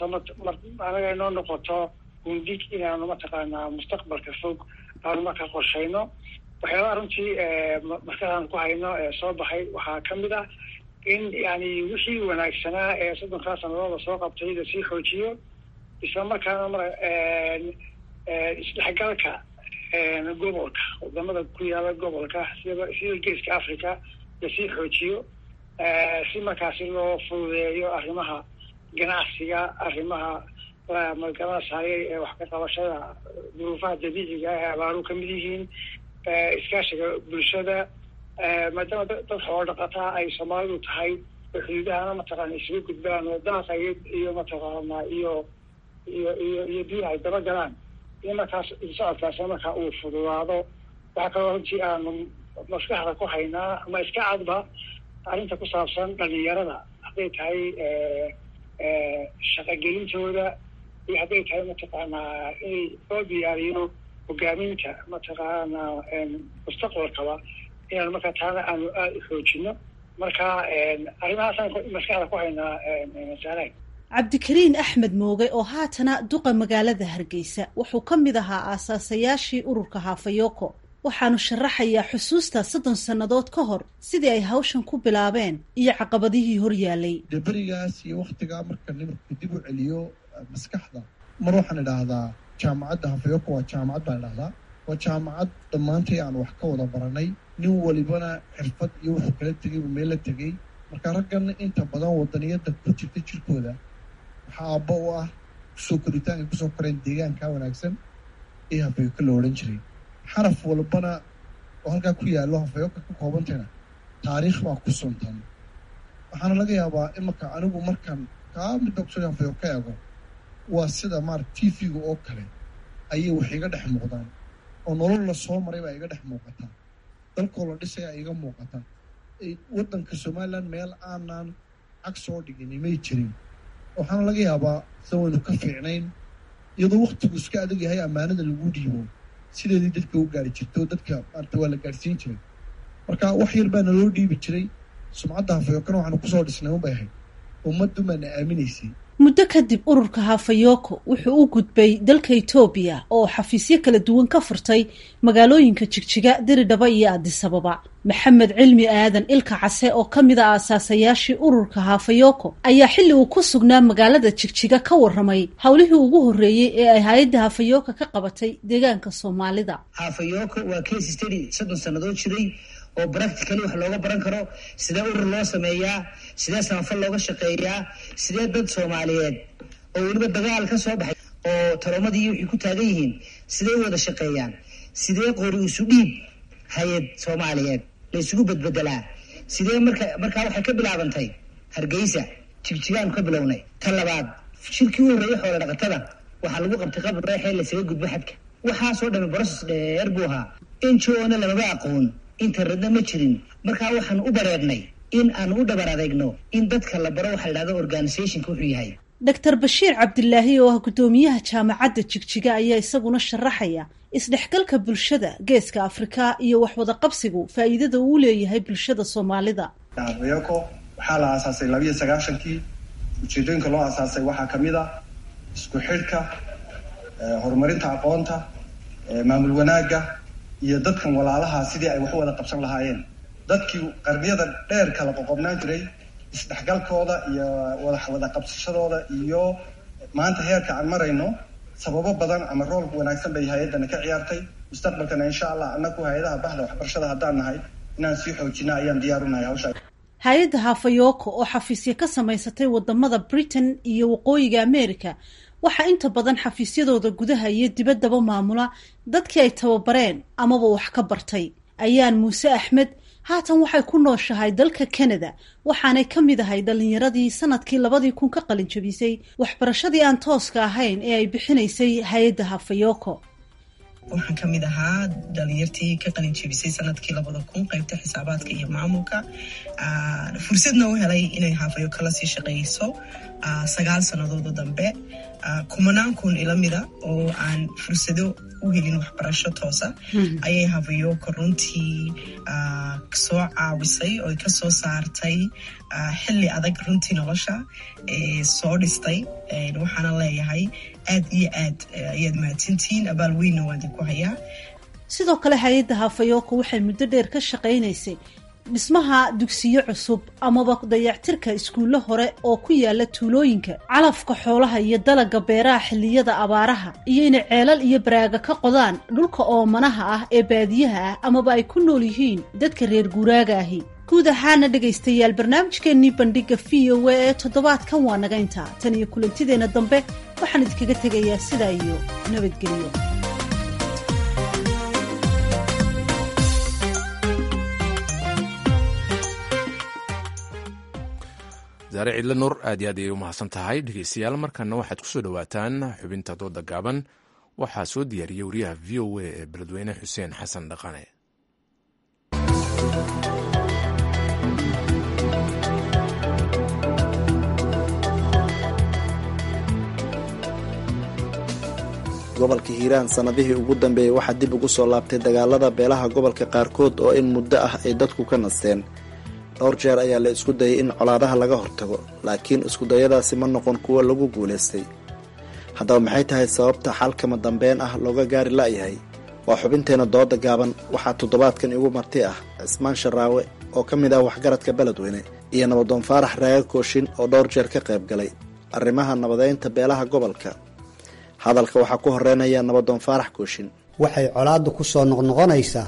inoo noqoto gundig inaanu mataqaanaa mustaqbalka fog aanu markaa qorshayno. waxyaabaha runtii markaan ku hayno soo baxay waxaa kamid ah in yani wixii wanaagsanaa ee 30 sanadooda soo qabtay lasii xoojiyo, isla markaana isdhexgalka gobolka, wadamada ku yaala gobolka sida geeska Africa lasii xoojiyo si markaasi loo fududeeyo arrimaha ganacsiga, arrimaha magaranaysaay wax ka qabashada duruufaha dabiiciga ee abaaru kamid yihiin, iskaashiga bulshada. maadaama dad xoolo dhaqataa ay soomaalidu tahay xuduudahana mataqaana isugu gudbaan oo daaqa iyo mataqaanaa iyo biyaha ay daba galaan in markaas socodkaasi markaa uu fududaado. waxaa kaloo runtii aanu maskaxda ku haynaa ama iska cadba arrinta ku saabsan dhalinyarada, hadday tahay shaqogelintooda iyo hadday tahay mataqaanaa inay loo diyaariyo hogaaminta mataqaanaa mustaqbalkaba inaan markaa taana aanu aada u xoojino marka arrimahaasaan maskaxda ku haynaa saalaay cabdikariin axmed mooge oo haatana duqa magaalada hargeysa wuxuu ka mid ahaa aasaasayaashii ururka Hafayoko waxaanu sharaxayaa xusuusta 30 sannadood ka hor sidii ay hawshan ku bilaabeen iyo caqabadihii hor yaalay berigaas iyo waqtigaa marka nimanku dib u celiyo maskaxda mar waxaan idhaahdaa jaamacadda Hafayoko waa jaamacad baan idhaahdaa waa jaamacad dhammaantay aan wax ka wada baranay nin walibana xirfad iyo wuxuu kala tegay meel la tegay marka raggan inta badan wadaniyada ku jirta jirkooda waxaa aabba u ah kusoo koritaanka kusoo koreen deegaanka wanaagsan ee Hafayoko la odhan jiray xaraf walbana oo halkaa ku yaallo Hafayoko ka koobantayna taariikh baa ku suntan waxaana laga yaabaa imanka anigu markan kaa midba kusoo Hafayoko eego waa sida TV-ga oo kale ayay wax iga dhex muuqdaan oo nolol la soo maray baa iga dhex muuqataa dalkoo la dhisaya iga muuqata waddanka Somaliland meel aanan cag soo dhigin may jirin waxaana laga yaabaa sawaynu ka fiicnayn iyadoo waqtigu iska adag yahay ammaanada lagu dhiibo sideedii dadka u gaari jirto dadka maarta waa la gaarsiin jiray marka wax yar baa naloo dhiibi jiray sumcadda Hafayokona waxaanu kusoo dhisnay un bay ahayd ummaddu maana aaminaysay muddo kadib ururka Hafayoko wuxuu u gudbay dalka Itoobiya oo xafiisyo kala duwan ka furtay magaalooyinka Jigjiga, Diridhaba iyo Addis Ababa. Maxamed Cilmi Aadan Ilka Case oo ka mid ah aasasayaashii ururka Hafayoko ayaa xilli uu ku sugnaa magaalada Jigjiga ka warramay hawlihii ugu horreeyay ee ay hay'adda Hafayoko ka qabatay deegaanka Soomaalida. Hafayoko waa case study 30 sannadood jiray oo practically wax looga baran karo sidee urur loo sameeyaa sidee samafal looga shaqeeyaa sidee dad Soomaaliyeed oo waliba dagaal ka soo baxay oo talomadii wixii ku taagan yihiin sidee wada shaqeeyaan sidee qori isu dhiib hay'ad Soomaaliyeed la isugu badbedelaa sidee marka waxay ka bilaabantay Hargeysa Jigjigaan ka bilownay tan labaad shirkii uu horeeyay xoolo dhaqatada waxa lagu qabtay qabr reexay la isaga gudbo xadka waxa soo dhamay process dheer buu ahaa injoona lama aqoon internet ma jirin marka waxaan u bareernay in aan u dhabar adeegno in dadka la baro waxa la yiraahdo organization ku yahay Dr. Bashiir Cabdillaahi oo ah gudoomiyaha jaamacadda Jigjiga ayaa isaguna sharaxaya isdhexgalka bulshada geeska Afrika iyo wax wada qabsigu faa'iidada uu leeyahay bulshada Soomaalida. Hafayoko waxaa la aasaasay 29kii ujeedooyinka loo aasaasay waxaa kamid ah isku xidhka horumarinta aqoonta maamul wanaagga iyo dadkan walaalaha sidii ay wax wada qabsan lahaayeen dadkii qarniyada dheer kala qoqobnaan jiray isdhexgalkooda iyo wada qabsashadooda iyo maanta heerka aan marayno sababo badan ama rool wanaagsan bay hay'addan ka ciyaartay mustaqbalkana insha Allah annagu hay'adaha bahda waxbarashada haddaan nahay inaan sii xoojino ayaan diyaar u nahay hawsha hay'adda Hafayoko oo xafiisyo ka samaysatay wadamada Britain iyo waqooyiga America waxa inta badan xafiisyadooda gudaha iyo dibaddaba maamula dadkii ay tababareen amaba wax ka bartay ayaan Muuse Axmed haatan waxay ku nooshahay dalka Canada waxaanay ka mid ahay dhalinyaradii sanadkii 2000 ka qalin jabisay waxbarashadii aan tooska ahayn ee ay bixinaysay hay'adda Hafayoko waxaan ka mid ahaa dhalinyartii ka qalin jabisay sanadkii 2000 qaybta xisaabaadka iyo maamulka fursadna u helay inay Hafayoko la sii shaqeyso 9 sanadood dambe kumanaan kun ilamida oo aan fursado u helin waxbarasho toosa ayay Hafayoko runtii soo caawisay oo ka soo saartay xilli adag runtii nolosha soo dhistay waxaana leeyahay aad iyo aad ayaad mahadsantihiin abaal weynna waan ku hayaa sidoo kale hay'adda Hafayoko waxay muddo dheer ka shaqeynaysay dhismaha dugsiyo cusub amaba dayactirka iskuulo hore oo ku yaala tuulooyinka calafka xoolaha iyo dalaga beeraha xilliyada abaaraha iyo in ceelal iyo baraaga ka qodaan dhulka oomanaha ah ee baadiyaha ah amaba ay ku nool yihiin dadka reer guuraaga ahi guud ahaana dhagaystayaal barnaamijkeennii bandhiga VOA ee toddobaadkan waa naga intaa tan iyo kulantideena dambe waxaan idinkaga tegayaa sidaa iyo nabadgelyo zaare cidla nur aad iyo aad ayay u mahadsan tahay dhegeystayaal markana waxaad kusoo dhawaataan xubinta dooda gaaban waxaa soo diyaariyey wariyaha v o a ee beledweyne xuseen xasan dhaqane gobolka hiiraan sannadihii ugu dambeeyey waxaa dib ugu soo laabtay dagaalada beelaha gobolka qaarkood oo in muddo ah ay dadku ka nasteen dhowr jeer ayaa la isku dayay in colaadaha laga hortago laakiin iskudayadaasi ma noqon kuwo lagu guulaystay haddaba maxay tahay sababta xalkama dambeyn ah looga gaari la'yahay waa xubinteena dooda gaaban waxaa toddobaadkan igu marti ah cismaan sharaawe oo ka mid ah waxgaradka beledweyne iyo nabadoon faarax raaga kooshin oo dhowr jeer ka qayb galay arrimaha nabadeynta beelaha gobolka hadalka waxaa ku horeynaya nabadoon faarax kooshin waxay colaaddu ku soo noqnoqonaysaa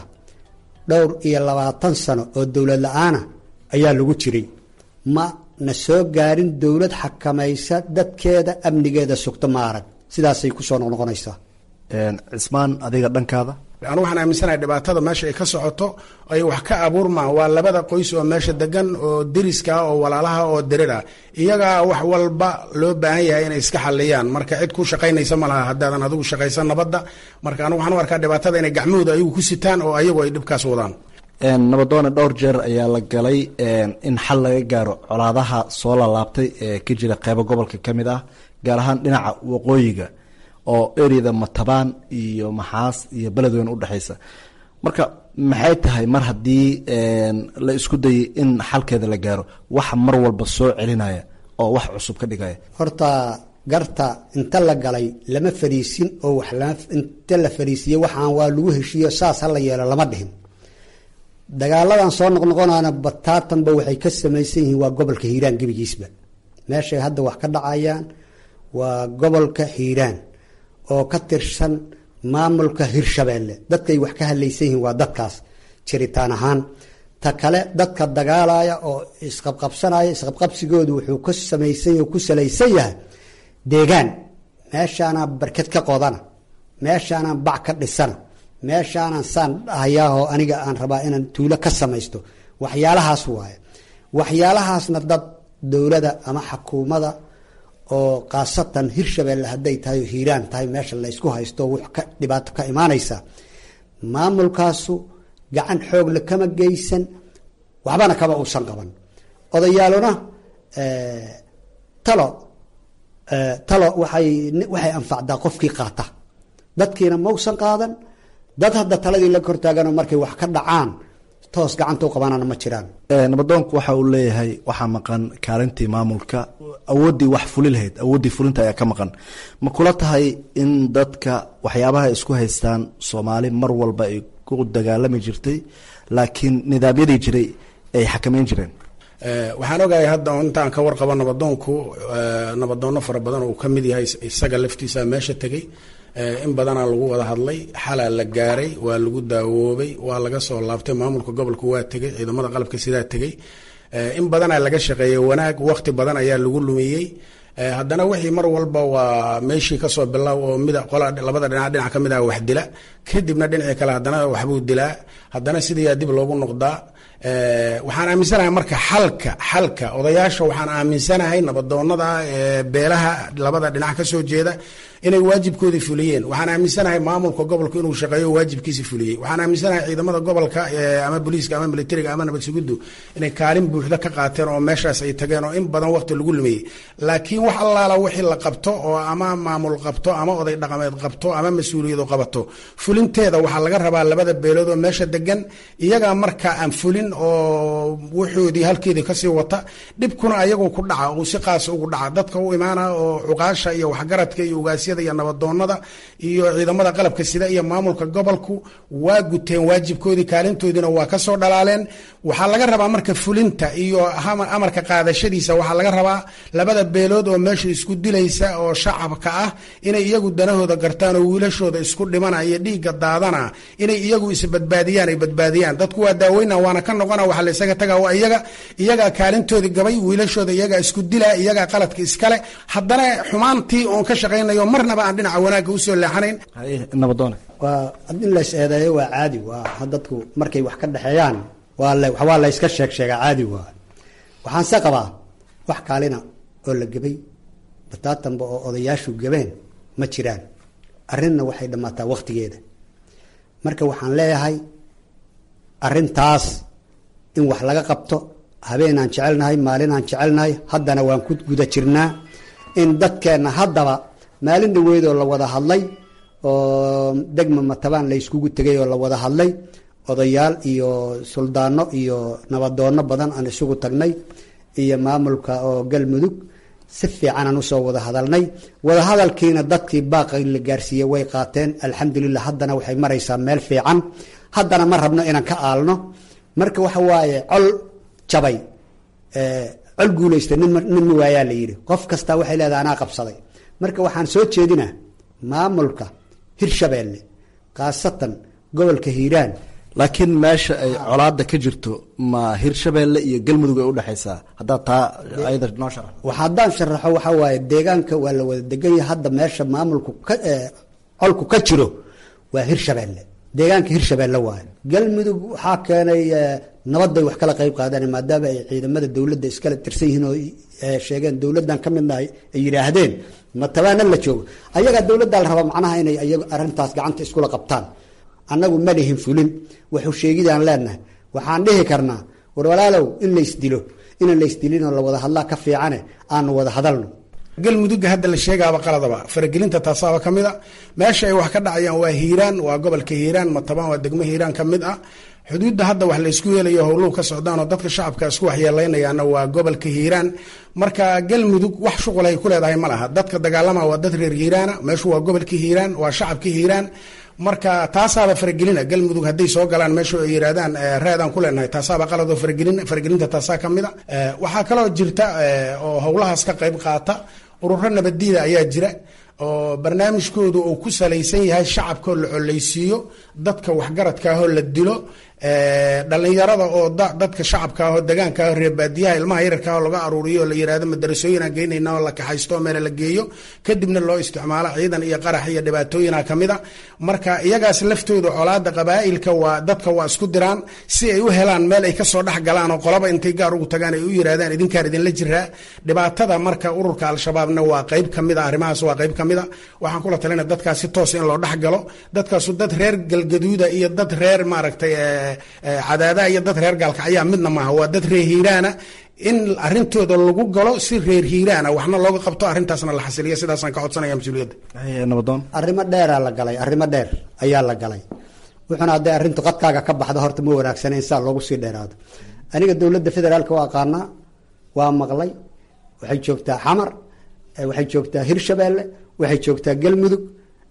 22 sano oo dowlad la-aana ayaa lagu jiray ma na soo gaarin dowlad xakamaysa dadkeeda amnigeeda sugto ma arag sidaasay ku soo noqnoqonaysaa cismaan adiga dhankaada anu waxaan aaminsanahay dhibaatada meesha ay ka socoto ay wax ka abuurmaan waa labada qoys oo meesha degan oo deriska oo walaalaha oo derera iyagaa wax walba loo baahan yahay inay iska xaliyaan marka cid ku shaqaynaysa ma laha haddaadan adigu shaqaysan nabadda marka anigu waxaan u arkaa dhibaatada inay gacmahooda ayagu ku sitaan oo ayagu ay dhibkaas wadaan nabadoone dhowr jeer ayaa la galay in xal laga gaaro colaadaha soo lalaabtay ee ka jira qeybo gobolka ka mid ah gaar ahaan dhinaca waqooyiga oo ereyada matabaan iyo maxaas iyo beledweyne udhexaysa marka maxay tahay mar haddii la isku dayay in xalkeeda la gaaro waxa mar walba soo celinaya oo wax cusub ka dhigaya horta garta inta la galay lama fariisin oo inta la fariisiyey waxaan waa lagu heshiiyo saas hala yeelo lama dhihin dagaaladan soo noqnoqonaana bataatanba waxay ka samaysan yihiin waa gobolka hiiraan gebigiisba meeshay hadda wax ka dhacayaan waa gobolka hiiraan oo ka tirsan maamulka hirshabeelle dadkay wax ka hadlaysan yihiin waa dadkaas jiritaan ahaan ta kale dadka dagaalaya oo isqabqabsanaya isqabqabsigoodu wuxuu ka samaysan yahay ku salaysan yahay deegaan meeshaanaan barkad ka qodana meeshaanaan bac ka dhisana meeshaanaan saan dhahayaahoo aniga aan rabaa inaan tuulo ka samaysto waxyaalahaas waaye waxyaalahaasna dad dowlada ama xakuumada oo khaasatan hirshabeelle hadday tahay oo hiiraan tahay meesha la ysku haysto wax ka dhibaato ka imaanaysa maamulkaasu gacan xoogle kama geysan waxbana kama uusan qaban odayaaluna talo waxay anfacdaa qofkii qaata dadkiina mausan qaadan dad hadda taladii la kortaaganoo markay wax ka dhacaan toos gacanta u qabanana ma jiraan nabadoonku waxa uu leeyahay waxaa maqan kaalintii maamulka awooddii wax fuli lahayd awooddii fulinta ayaa ka maqan ma kula tahay in dadka waxyaabaha isku haystaan soomaali mar walba ay ku dagaalami jirtay laakiin nidaamyadii jiray ay xakameyn jireen waxaan ogahay hadda intaan ka warqabo nabadoonku nabadoonno fara badan uu ka mid yahay isaga laftiisa meesha tegey in badanaa lagu wada hadlay xalaa la gaaray waa lagu daawoobay waa laga soo laabtay maamulka gobolka waa tegey ciidamada qalabka sidaa tegey in badanaa laga shaqeeyey wanaag waqti badan ayaa lagu lumiyey haddana wixii mar walba waa meeshii kasoo bilow oo labada dhinac ka mid ah wax dila kadibna dhinacii kale haddana waxbuu dilaa haddana sidiiyaa dib loogu noqdaa waxaan aaminsanahay marka xalka odayaasha waxaan aaminsanahay nabadoonada beelaha labada dhinac ka soo jeeda inay waajibkoodii fuliyeen waxaan aaminsanahay maamulka gobolka inuu shaqeeyo waajibkiisi fuliyey waxaan aaminsanahay ciidamada gobolka ama booliiska ama militariga ama nabad sugiddu inay kaalin buuxda ka qaateen oo meeshaas ay tageen oo in badan waqti lagu lumiyey laakiin wax allaala wixii la qabto oo ama maamul qabto ama oday dhaqameed qabto ama mas-uuliyadu qabato fulinteeda waxaa laga rabaa labada beelood oo meesha degan iyagaa markaa aan fulin oo wuxoodii halkeedii kasii wata dhibkuna ayagu ku dhaca uu si qaas ugu dhaca dadka u imaana oo cuqaasha iyo waxgaradka iyo ugaasyada iyo nabadoonada iyo ciidamada qalabka sida iyo maamulka gobolku waa guteen waajibkoodii kaalintoodiina waa kasoo dhalaaleen waxaa laga rabaa marka fulinta iyo amarka qaadashadiisa waxaa laga rabaa labada beelood oo meesha isku dilaysa oo shacabka ah inay iyagu danahooda gartaan oo wiilashooda isku dhimana iyo dhiigga daadana inay iyagu isbadbaadiyaan ay badbaadiyaan dadku waa daaweyna waana ka noqona waxa la isaga tagaa waa iyagaa kaalintoodii gabay wiilashooda iyagaa isku dilaa iyagaa qaladka iskale haddana xumaantii oon ka shaqaynayo marnaba aan dhinaca wanaagga usoo leexanayn nabadoone waa in lays eedeeyo waa caadi waa dadku markay wax ka dhexeeyaan waa la yska sheegaa caadi waa waxaanse qabaa wax kaalina oo la gebay bataatanba oo odayaashu gebeen ma jiraan arrinna waxay dhammaataa waqtigeeda marka waxaan leeyahay arrintaas in wax laga qabto habeenaan jecelnahay maalinaan jecelnahay haddana waan ku guda jirnaa in dadkeenna haddaba maalin dhaweydoo la wada hadlay oo degma Matabaan la iskugu tegay oo la wada hadlay odayaal iyo suldaano iyo nabadoonno badan aan isugu tagnay iyo maamulka oo Galmudug si fiican aan u soo wada hadalnay wada hadalkiina dadkii baaqay la gaarsiiyay way qaateen alxamdulillah haddana waxay maraysaa meel fiican haddana ma rabno inaan ka aalno marka waxa waaye col jabay col guulaysta nin waayaa la yidhi qof kasta waxay leedahay anaa qabsaday marka waxaan soo jeedinaa maamulka Hirshabeelle khaasatan gobolka Hiiraan laakiin meesha ay colaada ka jirto ma Hirshabeelle iyo Galmudug ay u dhaxaysaa hadda taa ayada noo sharax waxaan sharaxo waxa waaye deegaanka waa la wada degan yahay hadda meesha maamulku ka colku ka jiro waa Hirshabeelle deegaanka Hirshabeelle waaye Galmudug waxa keenay nabaday wax kala qayb qaadan maadaama ay ciidamada dawladda iskala tirsan yihiin oo sheegeen dawladdan ka midnahay ay yiraahdeen Matabaan la joogo ayaga dawladda la raba macnaha inay ayagu arintaas gacanta isku la qabtaan annagu ma lihin fulin wuxuu sheegidaan leenahay waxaan dhihi karnaa war walaalow in la isdilin oo la wada hadlaa ka fiicane aan wada hadalno Galmudug hadda la sheegaaba qaladaba faragelinta taasaaba kamid ah meesha ay wax ka dhacayaan waa Hiiraan waa gobolka Hiiraan Matabaan waa degmo Hiiraan kamid ah xuduudda hadda wax la isku yeelayo howluhu ka socdaan oo dadka shacabka isku waxyeeleynayaana waa gobolka Hiiraan marka Galmudug wax shuqul ay ku leedahay ma laha dadka dagaalama waa dad reer Hiiraana meeshu waa gobolka Hiiraan waa shacabka Hiiraan marka taasaaba faragelina Galmudug haday soo galaan meesha ay yiraahdaan reedan ku leenahay taasaaba qalado faragelinta taasaa kamid ah waxaa kaloo jirta oo howlahaas ka qayb qaata ururo nabadiida ayaa jira oo barnaamijkoodu uu ku salaysan yahay shacabka la xoleysiiyo dadka waxgaradka ah oo la dilo dhalinyarada oo dadka shacabka ah oo deegaanka ah reer baadiyaha ilmaha yararka ah laga aruuriyo la yiraahdo madarasooyin aan geynayna oo la kaxaysto meel la geeyo kadibna loo isticmaalo ciidan iyo qarax iyo dhibaatooyin kamida marka iyagaas laftooda colaada qabaa'ilka waa dadka waa isku diraan si ay u helaan meel ay ka soo dhax galaan oo qolaba intay gaar ugu tagaan ay u yiraahdaan idinkaan idin la jiraa dhibaatada marka ururka al-shabaabna waa qayb kamid ah arrimahaas waa qayb kamid ah waxaan kula talinaa dadkaas si toos in loo dhax galo dadkaas dad reer galgaduuda iyo dad reer maaragtay cadaada iyo dad reer gaalka ayaa midna maaha waa dad reer Hiiraana in arintooda lagu galo si reer Hiiraana waxna looga qabto arintaasna la xasiliyo sidaas aan ka codsanaya mas'uuliyadda nabadoon arrimo dheer ayaa la galay wuxuuna hadday arrintu qadkaaga ka baxdo horta ma wanaagsan in saa loogu sii dheeraado aniga dawladda federaalka waa aqaanaa waa maqlay waxay joogtaa Xamar waxay joogtaa Hirshabeelle waxay joogtaa Galmudug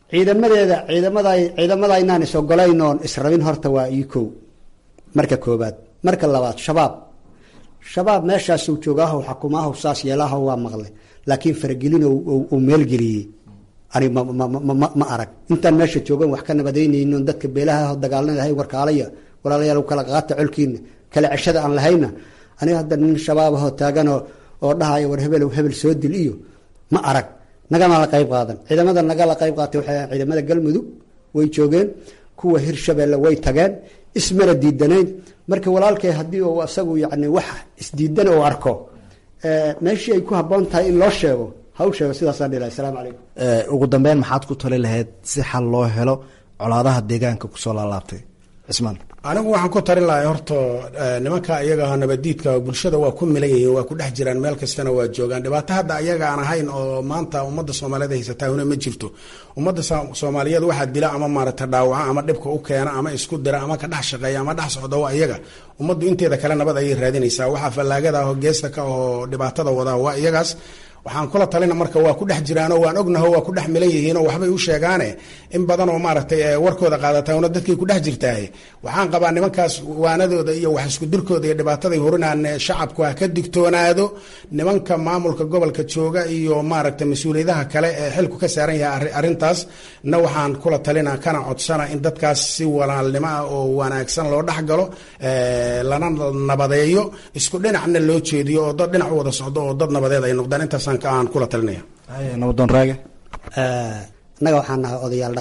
ciidamada inaan is ogolayn oon israbin horta waa ikow marka koobaad marka labaad shabaab meeshaas uu joogaa xukuumaha saas yeelaha waa maqlay laakiin faragelin uu meel geliyay ani ma arag intaan meesha joogan wax ka nabadeynayno dadka beelaha dagaalanahay warkaalaya walaalayaal kala qaata colkiina kala cishada aan lahayna aniga hadda nin shabaab ah taagan oo dhahayo war hebel soo dil iyo ma arag nagama la qayb qaadan ciidamada nagala qayb qaatay waxay ciidamada Galmudug way joogeen kuwa Hirshabeelle way tageen ismara diidaneen marka walaalkay hadii uu asagu yaani wax isdiidan oo arko meeshii ay ku haboon tahay in loo sheego hawsha sidaas aan ilaa assalaamu calaykum ugu dambeyn maxaad ku tali lahayd si xal loo helo colaadaha deegaanka ku soo laalaabtay Cismaan anigu waxaan ku tarin lahaa horta nimanka iyaga nabadiidka bulshada waa ku milan yihiin waa ku dhex jiraan meel kastana waa joogaan dhibaato hadda iyaga aan ahayn oo maanta ummadda Soomaaliyeed haysataa una ma jirto ummadda Soomaaliyeed waxa dila ama maarata dhaawaca ama dhibka u keena ama isku dira ama ka dhex shaqeeya ama dhex socda waa iyaga ummaddu inteeda kale nabad ay raadinaysaa waxa fallaagada oo geesta ka oo dhibaatada wada waa iyagaas waxaan kula talina marka waa ku dhex jiraan oo waan ognahay waa ku dhex milan yihiin oo waxbay u sheegaane in badan oo maaragtay warkooda qaadataa oo dadkii ku dhex jirtaa waxaan qabaa nimankaas waanadooda iyo wax isku dirkooda iyo dhibaataday horinaan shacabku ka digtoonaado nimanka maamulka gobolka jooga iyo maaragtay mas'uuliyadaha kale ee xilku ka saaran yahay arintaas na waxaan kula talina kana codsana in dadkaas si walaalnimo ah oo wanaagsan loo dhax galo lana nabadeeyo isku dhinacna loo jeediyo oo dad dhinac wada socdo oo dad nabadeed ay noqdaan intaas aan kula talinaya nabadoon raage naga waxaan nahay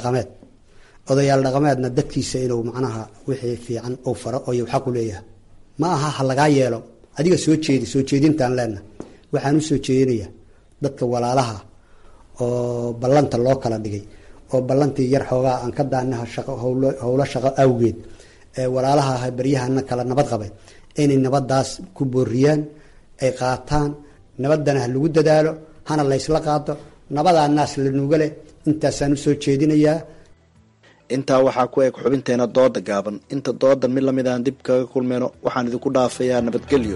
odayaal dhaqameedna dadkiisa inuu macnaha wixii fiican uu faro oo xaq u leeyahay ma aha ha laga yeelo adiga soo jeedintaan leena waxaan u soo jeedinayaa dadka walaalaha oo ballanta loo kala dhigay oo ballantii yar xoogaa aan ka daanaha shaqo howlo shaqo awgeed walaalaha baryahana kala nabad qabay inay nabadaas ku booriyaan ay qaataan nabadana lagu dadaalo hana la isla qaato nabadaa naas la nuuga leh intaasaan u soo jeedinayaa intaa waxaa ku eg xubinteena dooda gaaban. inta doodan mid lamid aan dib kaga kulmeyno waxaan idinku dhaafayaa nabadgelyo.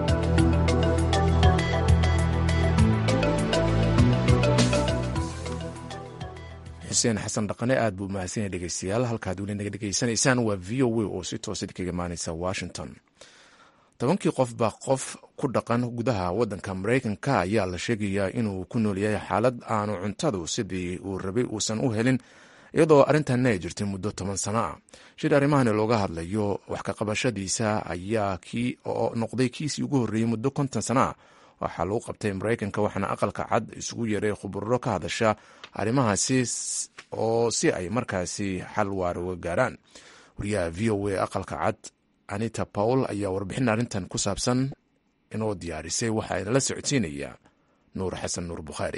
xuseen xasan dhaqane aad buu mahadsanyahay dhegeystayaal. halkaad weli naga dhegeysanaysaan waa v o a oo si toosa kaga imaaneysa Washington. 10 qof baa qof ku dhaqan gudaha waddanka Mareykanka ayaa la sheegayaa inuu ku nool yahay xaalad aanu cuntadu sidii uu rabay uusan u helin, iyadoo arrintan ay jirtay muddo 10 sano ah. shir arrimahan looga hadlayo wax ka qabashadiisa ayaa oo noqday kiisii ugu horreeyay muddo 50 sano ah. waxaa lagu qabtay Mareykanka, waxaana aqalka cad isugu yeeray khuburo ka hadasha arrimahaasi oo si ay markaasi xal waara uga gaaraan. wariyaha v o a aqalka cad Anita Paul ayaa warbixin arrintan ku saabsan inoo diyaarisay, waxa ayna la socodsiinaya Nuur Xasan Nuur Bukhaari.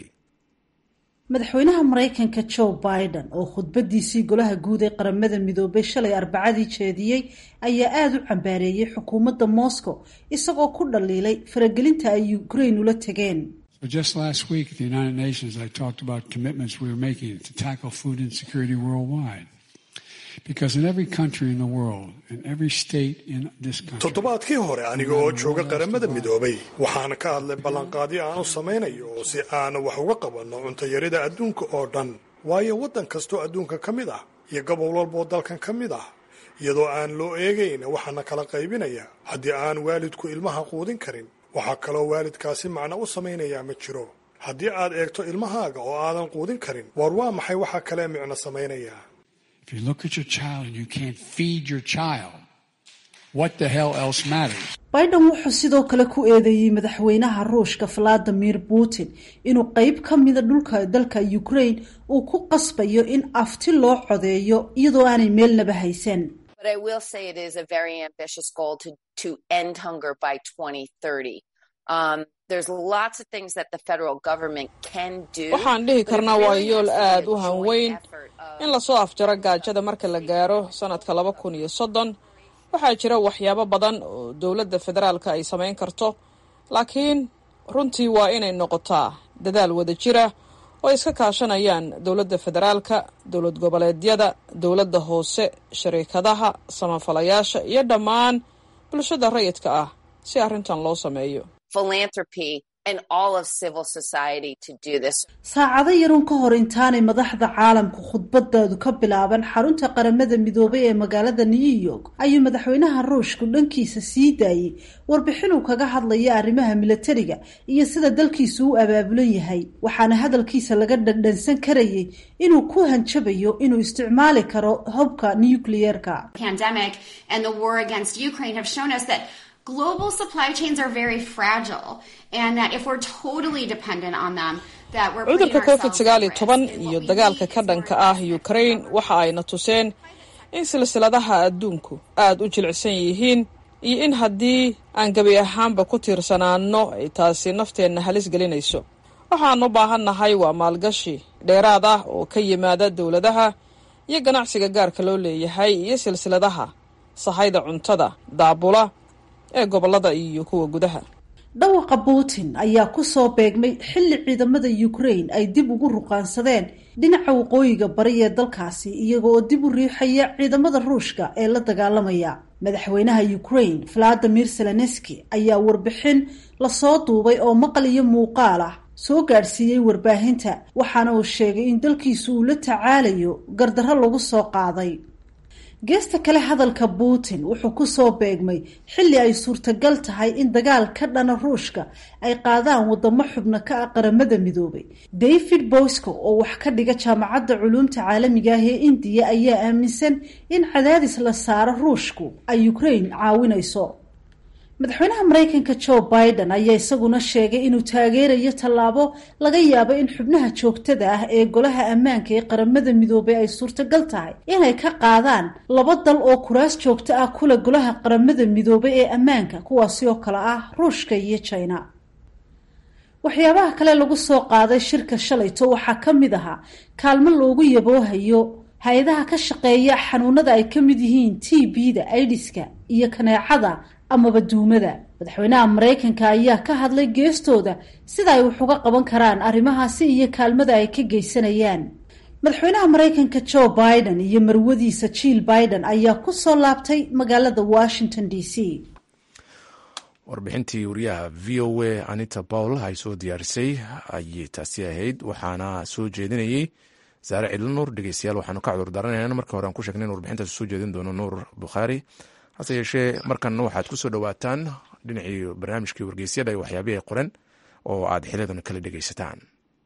madaxweynaha Mareykanka Joe Biden oo khudbadiisii golaha guud ee qaramada midoobay shalay Arbacadii jeediyey ayaa aad u cambaareeyay xukuumadda Moscow isagoo ku dhaliilay faragelinta ay Ukraine ula tageen. So just last week at the United Nations I talked about commitments we were making to tackle food insecurity worldwide. Because in every country in the world, in every state in this country. Toddobaadkii hore aniga oo jooga qaramada midoobay waxaan ka hadlay ballanqaadyo aan u sameynayo si aan wax uga qabanno cunto yarida adduunka oo dhan, waayo waddan kastoo adduunka ka mid ah iyo gobol walba oo dalkan ka mid ah, iyadoo aan loo eegayn waxaana kala qaybinaya. haddii aan waalidku ilmaha quudin karin, waxaa kaloo waalidkaasi macno u samaynayaa ma jiro. haddii aad eegto ilmahaaga oo aadan quudin karin, war waa maxay waxa kale micno samaynayaa? If you look at your child and you can't feed your child, what the hell else matters? Biden wuxuu sidoo kale ku eedeeyay madaxweynaha Ruushka Vladimir Putin inuu qayb ka mid ah dhulka dalka Ukraine uu ku qasbayo in afti loo codeeyo iyadoo aanay meelnaba haysan. But I will say it is a very ambitious goal to end hunger by 2030. There's lots of things that the federal government can do. Waxaan dhihi karnaa waa yool aad u hanweyn in la soo afjaro gaajada marka la gaaro sanadka 2030. waxaa jira waxyaabo badan oo dowladda federaalka ay samayn karto, laakiin runtii waa inay noqotaa dadaal wada jira oo iska kaashanayaan dowladda federaalka, dowlad goboleedyada, dowladda hoose, shirkadaha, samafalayaasha iyo dhammaan bulshada rayidka ah si arrintan loo sameeyo. Philanthropy and all of civil society to do this. saacado yarun ka hor intaanay madaxda caalamku khudbadoodu ka bilaaban xarunta qaramada midoobay ee magaalada New York ayuu madaxweynaha Ruushku dhankiisa sii daayay warbixin uu kaga hadlaya arrimaha militariga iyo sida dalkiisu u abaabulan yahay, waxaana hadalkiisa laga dhadhansan karayay inuu ku hanjabayo inuu isticmaali karo hubka nuclear-ka. Pandemic and the war against Ukraine have shown us that global supply chains are very fragile, and that if we're totally dependent on them, that we're putting ourselves at risk. COVID-19 iyo dagaalka ka dhanka ah Ukraine waxa ayna tuseen in silsiladaha adduunku aad u jilicsan yihiin iyo in haddii aan gabi ahaanba ku tiirsanaano ay taasi nafteenna halis gelinayso. waxaan u baahannahay waa maalgashi dheeraad ah oo ka yimaada dowladaha iyo ganacsiga gaarka loo leeyahay iyo silsiladaha sahayda cuntada daabula ee gobolada iyo kuwa gudaha. dhawaqa Putin ayaa ku soo beegmay xilli ciidamada Ukraine ay dib ugu ruqaansadeen dhinaca waqooyiga bari ee dalkaasi iyaga oo dib u riixaya ciidamada Ruushka ee la dagaalamaya. madaxweynaha Ukraine Vladimir Zelensky ayaa warbixin la soo duubay oo maqal iyo muuqaal ah soo gaarsiiyay warbaahinta, waxaana uu sheegay in dalkiisu uu la tacaalayo gardarro lagu soo qaaday. geesta kale hadalka Putin wuxuu ku soo beegmay xilli ay suurtagal tahay in dagaal ka dhana Ruushka ay qaadaan wadamo xubno ka ah qaramada midoobay. David Boysko oo wax ka dhiga jaamacadda culuumta caalamiga ah ee India ayaa aaminsan in cadaadis la saaro Ruushku ay Ukraine caawinayso. madaxweynaha Mareykanka Joe Biden ayaa isaguna sheegay inuu taageerayo tallaabo laga yaabo in xubnaha joogtada ah ee golaha ammaanka ee qaramada midoobay ay suurtagal tahay inay ka qaadaan 2 dal oo kuraas joogto ah kula golaha qaramada midoobay ee ammaanka, kuwaasi oo kala ah Ruushka iyo China. waxyaabaha kale lagu soo qaaday shirka shalayto waxaa ka mid ahaa kaalmo loogu yaboohayo hay-adaha ka shaqeeya xanuunada ay ka mid yihiin TB-da, AIDS-ka iyo kaneecada amaba duumada. madaxweynaha Mareykanka ayaa ka hadlay geestooda sida ay wax uga qaban karaan arrimahaasi iyo kaalmada ay ka geysanayaan. madaxweynaha maraykanka joe biden iyo marwadiisa jill biden ayaa ku soo laabtay magaalada washington d c. warbixintii wariyaha v o a anita pawl ay soo diyaarisay ayay taasi ahayd, waxaana soo jeedinayey saare ciilanuur. dhegeystayaal waxaanu ka cudur daaranaynaa marka hore aan ku sheegnay in warbixintaasi soo jeedin doono nuur bukhaari. hase yeeshee markanna waxaad ku soo dhowaataan dhinacii barnaamijkii wargeysyada iyo waxyaabihii ay qoren oo aad xilidan kala dhegeysataan.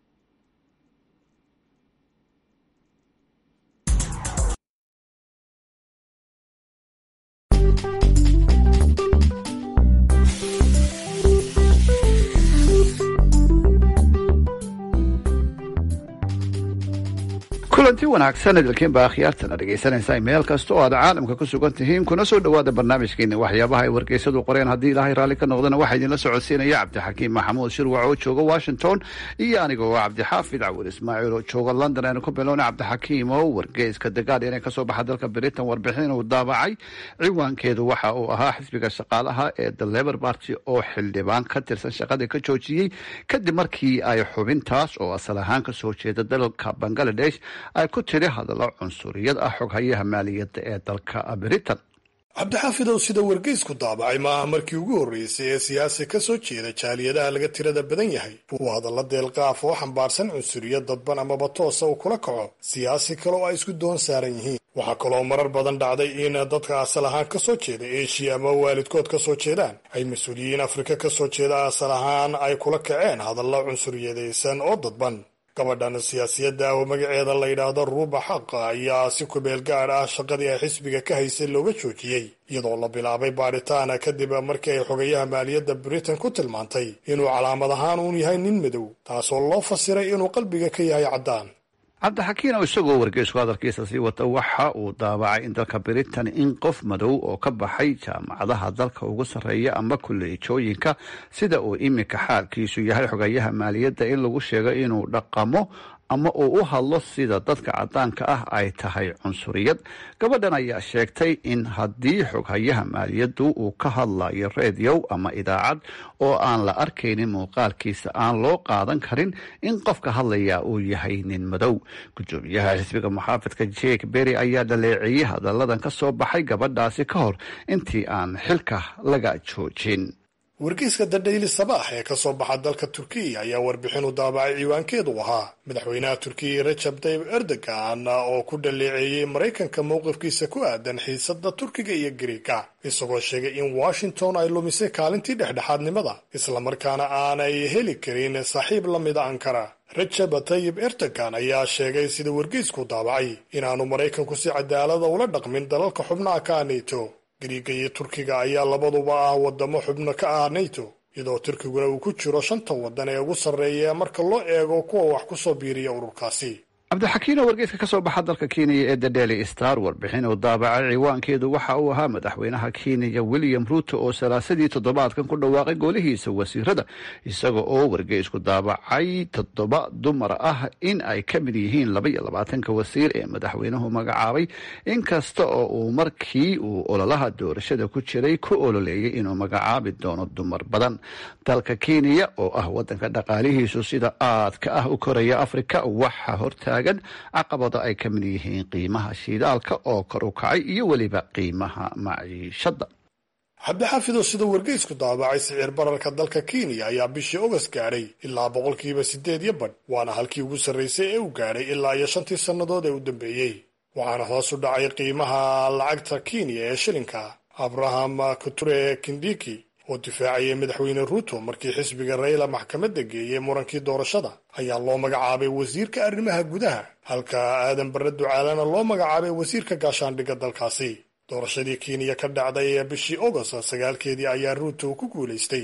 kulanti wanaagsan idilkiin baa akhyaartana dhegaysanaysaa meel kasta oo aad caalamka ku sugan tihiin kuna soo dhowaada barnaamijkeena waxyaabaha ay wargeysadu qoreen. haddii ilaahay raalli ka noqdana waxaa idinla socodsiinaya cabdixakiim maxamuud shirwac oo jooga washington iyo anigoo cabdixaafid cawil ismaaciil oo jooga london. aynu ku bilowna cabdixakiim oo wargeyska The Guardian ee kasoo baxa dalka britain warbixin uu daabacay ciwaankeedu waxa uu ahaa xisbiga shaqaalaha ee the Labour Party oo xildhibaan ka tirsan shaqada ka joojiyey kadib markii ay xubintaas oo asal ahaan kasoo jeeda dalka Bangladesh ay ku tiri hadallo cunsuriyad ah xoghayaha maaliyadda ee dalka Britain. cabdixaafidow sida wargeysku daabacay maaha markii ugu horreysay ee siyaasi ka soo jeeda jaaliyadaha laga tirada badan yahay uu hadalla deelqaaf oo xambaarsan cunsuriyad dadban amaba toosa uu kula kaco siyaasi kale oo ay isku doon saaran yihiin. waxaa kaloo marar badan dhacday in dadka asal ahaan ka soo jeeda eshiya ama waalidkood ka soo jeedaan ay mas-uuliyiin afrika ka soo jeeda asal ahaan ay kula kaceen hadalla cunsuriyadaysan oo dadban. gabadhan siyaasiyadda oo magaceeda la yidhaahdo ruuba xaqa ayaa si kubeel gaar ah shaqadii ay xisbiga ka haysay looga joojiyey iyadoo la bilaabay baadhitaana kadib markii ay xogayaha maaliyadda britain ku tilmaantay inuu calaamad ahaan uun yahay nin madow, taasoo loo fasiray inuu qalbiga ka yahay caddaan. cabdixakiin oo isagoo wargeysku hadalkiisa sii wata waxa uu daabacay in dalka britain in qof madow oo ka baxay jaamacadaha dalka ugu sarreeya ama kulleejooyinka sida uu iminka xaalkiisu yahay xogayaha maaliyadda in lagu sheego inuu dhaqamo ama uu u hadlo sida dadka caddaanka ah ay tahay cunsuriyad. gabadhan ayaa sheegtay in haddii xoghayaha maaliyaddu uu ka hadlayo reediyow ama idaacad oo aan la arkaynin muuqaalkiisa aan loo qaadan karin in qofka hadlaya uu yahay nin madow. gudoomiyaha xisbiga muxaafidka jake berry ayaa dhaleeceeyey hadalladan ka soo baxay gabadhaasi ka hor intii aan xilka laga joojin. wargeyska The Daily Sabah ee ka soo baxa dalka Turkiya ayaa warbixin u daabacay ciwaankeedu ahaa madaxweynaha Turkiya Recep Tayyip Erdogan oo ku dhaleeceeyey Maraykanka mowqifkiisa ku aadan xiisadda Turkiga iyo Giriika, isagoo sheegay in Washington ay lumisay kaalintii dhexdhexaadnimada islamarkaana aanay heli karin saaxiib la mida Ankara. Recep Tayyip Erdogan ayaa sheegay sida wargeysku daabacay inaanu Maraykanku si cadaalada ula dhaqmin dalalka xubnaha ka ah NATO. Giriiga iyo Turkiga ayaa labaduba ah wadamo xubno ka ah NATO, iyadoo Turkiguna uu ku jiro 5 waddan ee ugu sarreeya marka loo eego kuwa wax ku soo biiriya ururkaasi. cabdixakiin oo wargeyska ka soo baxa dalka Kenya ee The Daily Star warbixin uu daabacay ciwaankeedu waxa uu ahaa madaxweynaha Kenya William Ruto oo salaasadii toddobaadkan ku dhawaaqay golihiisa wasiirada isaga oo wargeysku daabacay 7 dumar ah in ay ka mid yihiin 22 wasiir ee madaxweynuhu magacaabay, inkasta oo uu markii uu ololaha doorashada ku jiray ku ololeeyay inuu magacaabi doono dumar badan. dalka Kenya oo ah wadanka dhaqaalihiisu sida aadka ah u koraya Afrika waxa hortaagan caqabado ay ka mid yihiin qiimaha shidaalka oo kor u kacay iyo weliba qiimaha maciishada. cabdixaafidow sida wargeysku daabacay sicir bararka dalka Kenya ayaa bishii August gaadhay ilaa 8.8%, waana halkii ugu sarreysay ee uu gaadhay ilaa 5 sannadood ee u dambeeyey. waxaana hoos u dhacay qiimaha lacagta Kenya ee shilinka. Abraham Kuture Kindiki oo difaacayay madaxweyne Ruto markii xisbiga Raila maxkamadda geeyey murankii doorashada ayaa loo magacaabay wasiirka arrimaha gudaha, halka Aadan Barre Ducaalana loo magacaabay wasiirka gaashaandhigga dalkaasi. doorashadii Kenya ka dhacday bishii August 9 ayaa Ruto ku guuleystay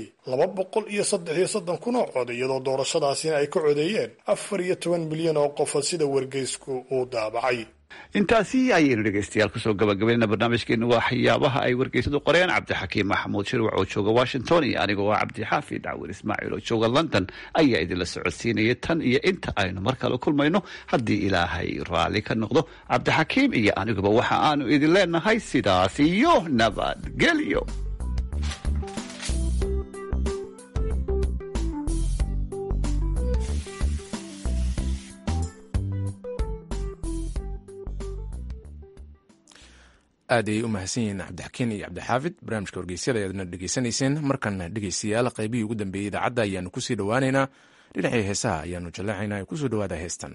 233 kun oo cod, iyadoo doorashadaasina ay ka codeeyeen 14 milyan oo qof sida wargeysku uu daabacay. intaasi ayaynu dhegeystayaal kusoo gabagabayna barnaamijkeenu waxyaabaha ay wargeysadu qoreen. cabdixakiim maxamuud shirwac oo jooga Washington iyo anigoo cabdixaafid cawil ismaaciil oo jooga London ayaa idinla socodsiinaya tan iyo inta aynu mar kale kulmayno haddii ilaahay raalli ka noqdo. cabdixakiim iyo aniguba waxa aanu idin leenahay sidaas iyo nabadgelyo. aad ayay u mahadsan yihiin cabdixakiin iyo cabdixaafid barnaamijka wargeysyada ayaadna dhegeysanayseen markana dhegeystayaal qaybihii ugu dambeeyey idaacadda ayaanu kusii dhowaaneynaa dhinacii heesaha ayaanu jaleecaynaa kusoo dhawaada heestan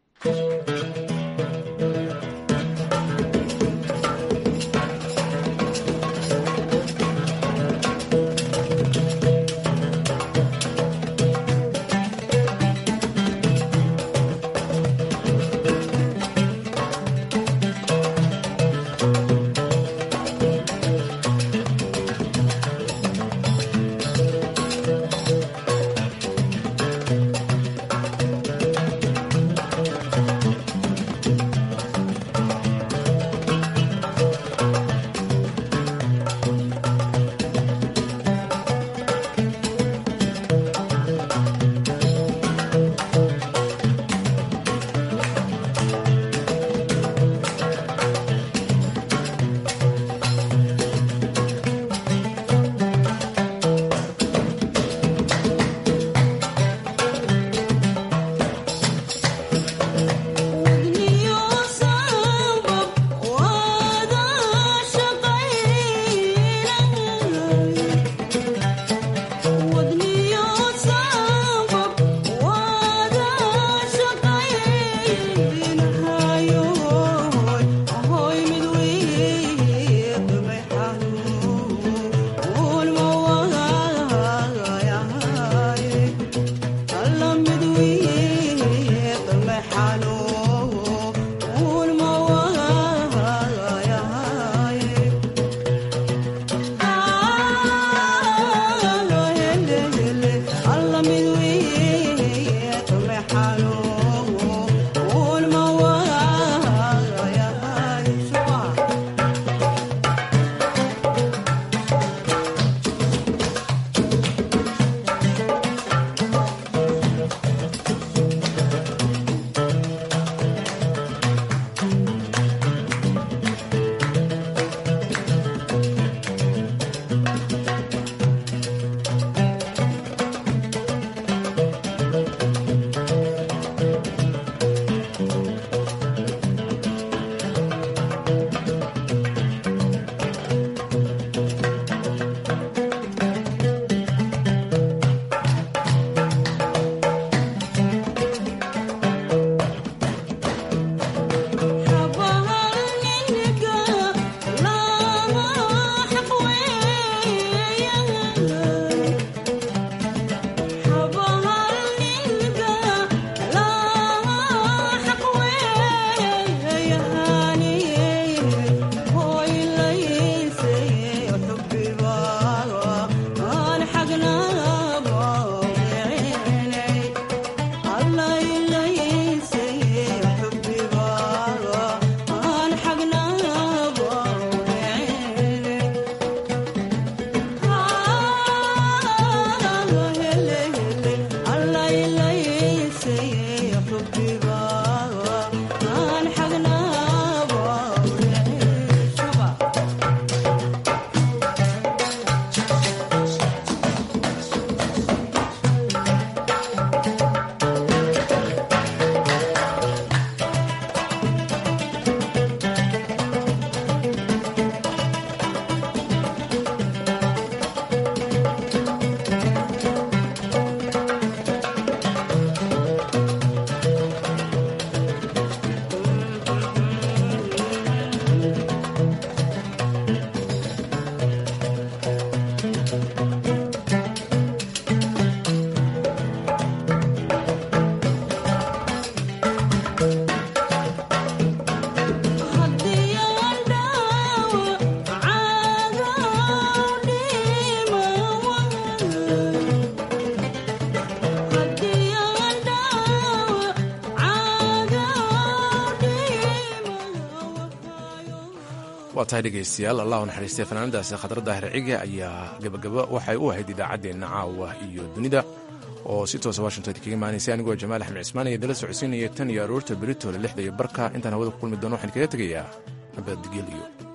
waa tahay dhegaystayaal allah u naxariistay fanaanadaasi khadra daahir cige ayaa gabagaba waxay u ahayd idaacaddeenna caawa iyo dunida oo si toosa washington kaga imaanaysay anigoo jamaal axmed cismaan iyo dala socodsiinaya tan iyo aroorta beritoole 6 iyo barka intaan hawada ku kulmi doono waxaan kaga tegayaa nabadgelyo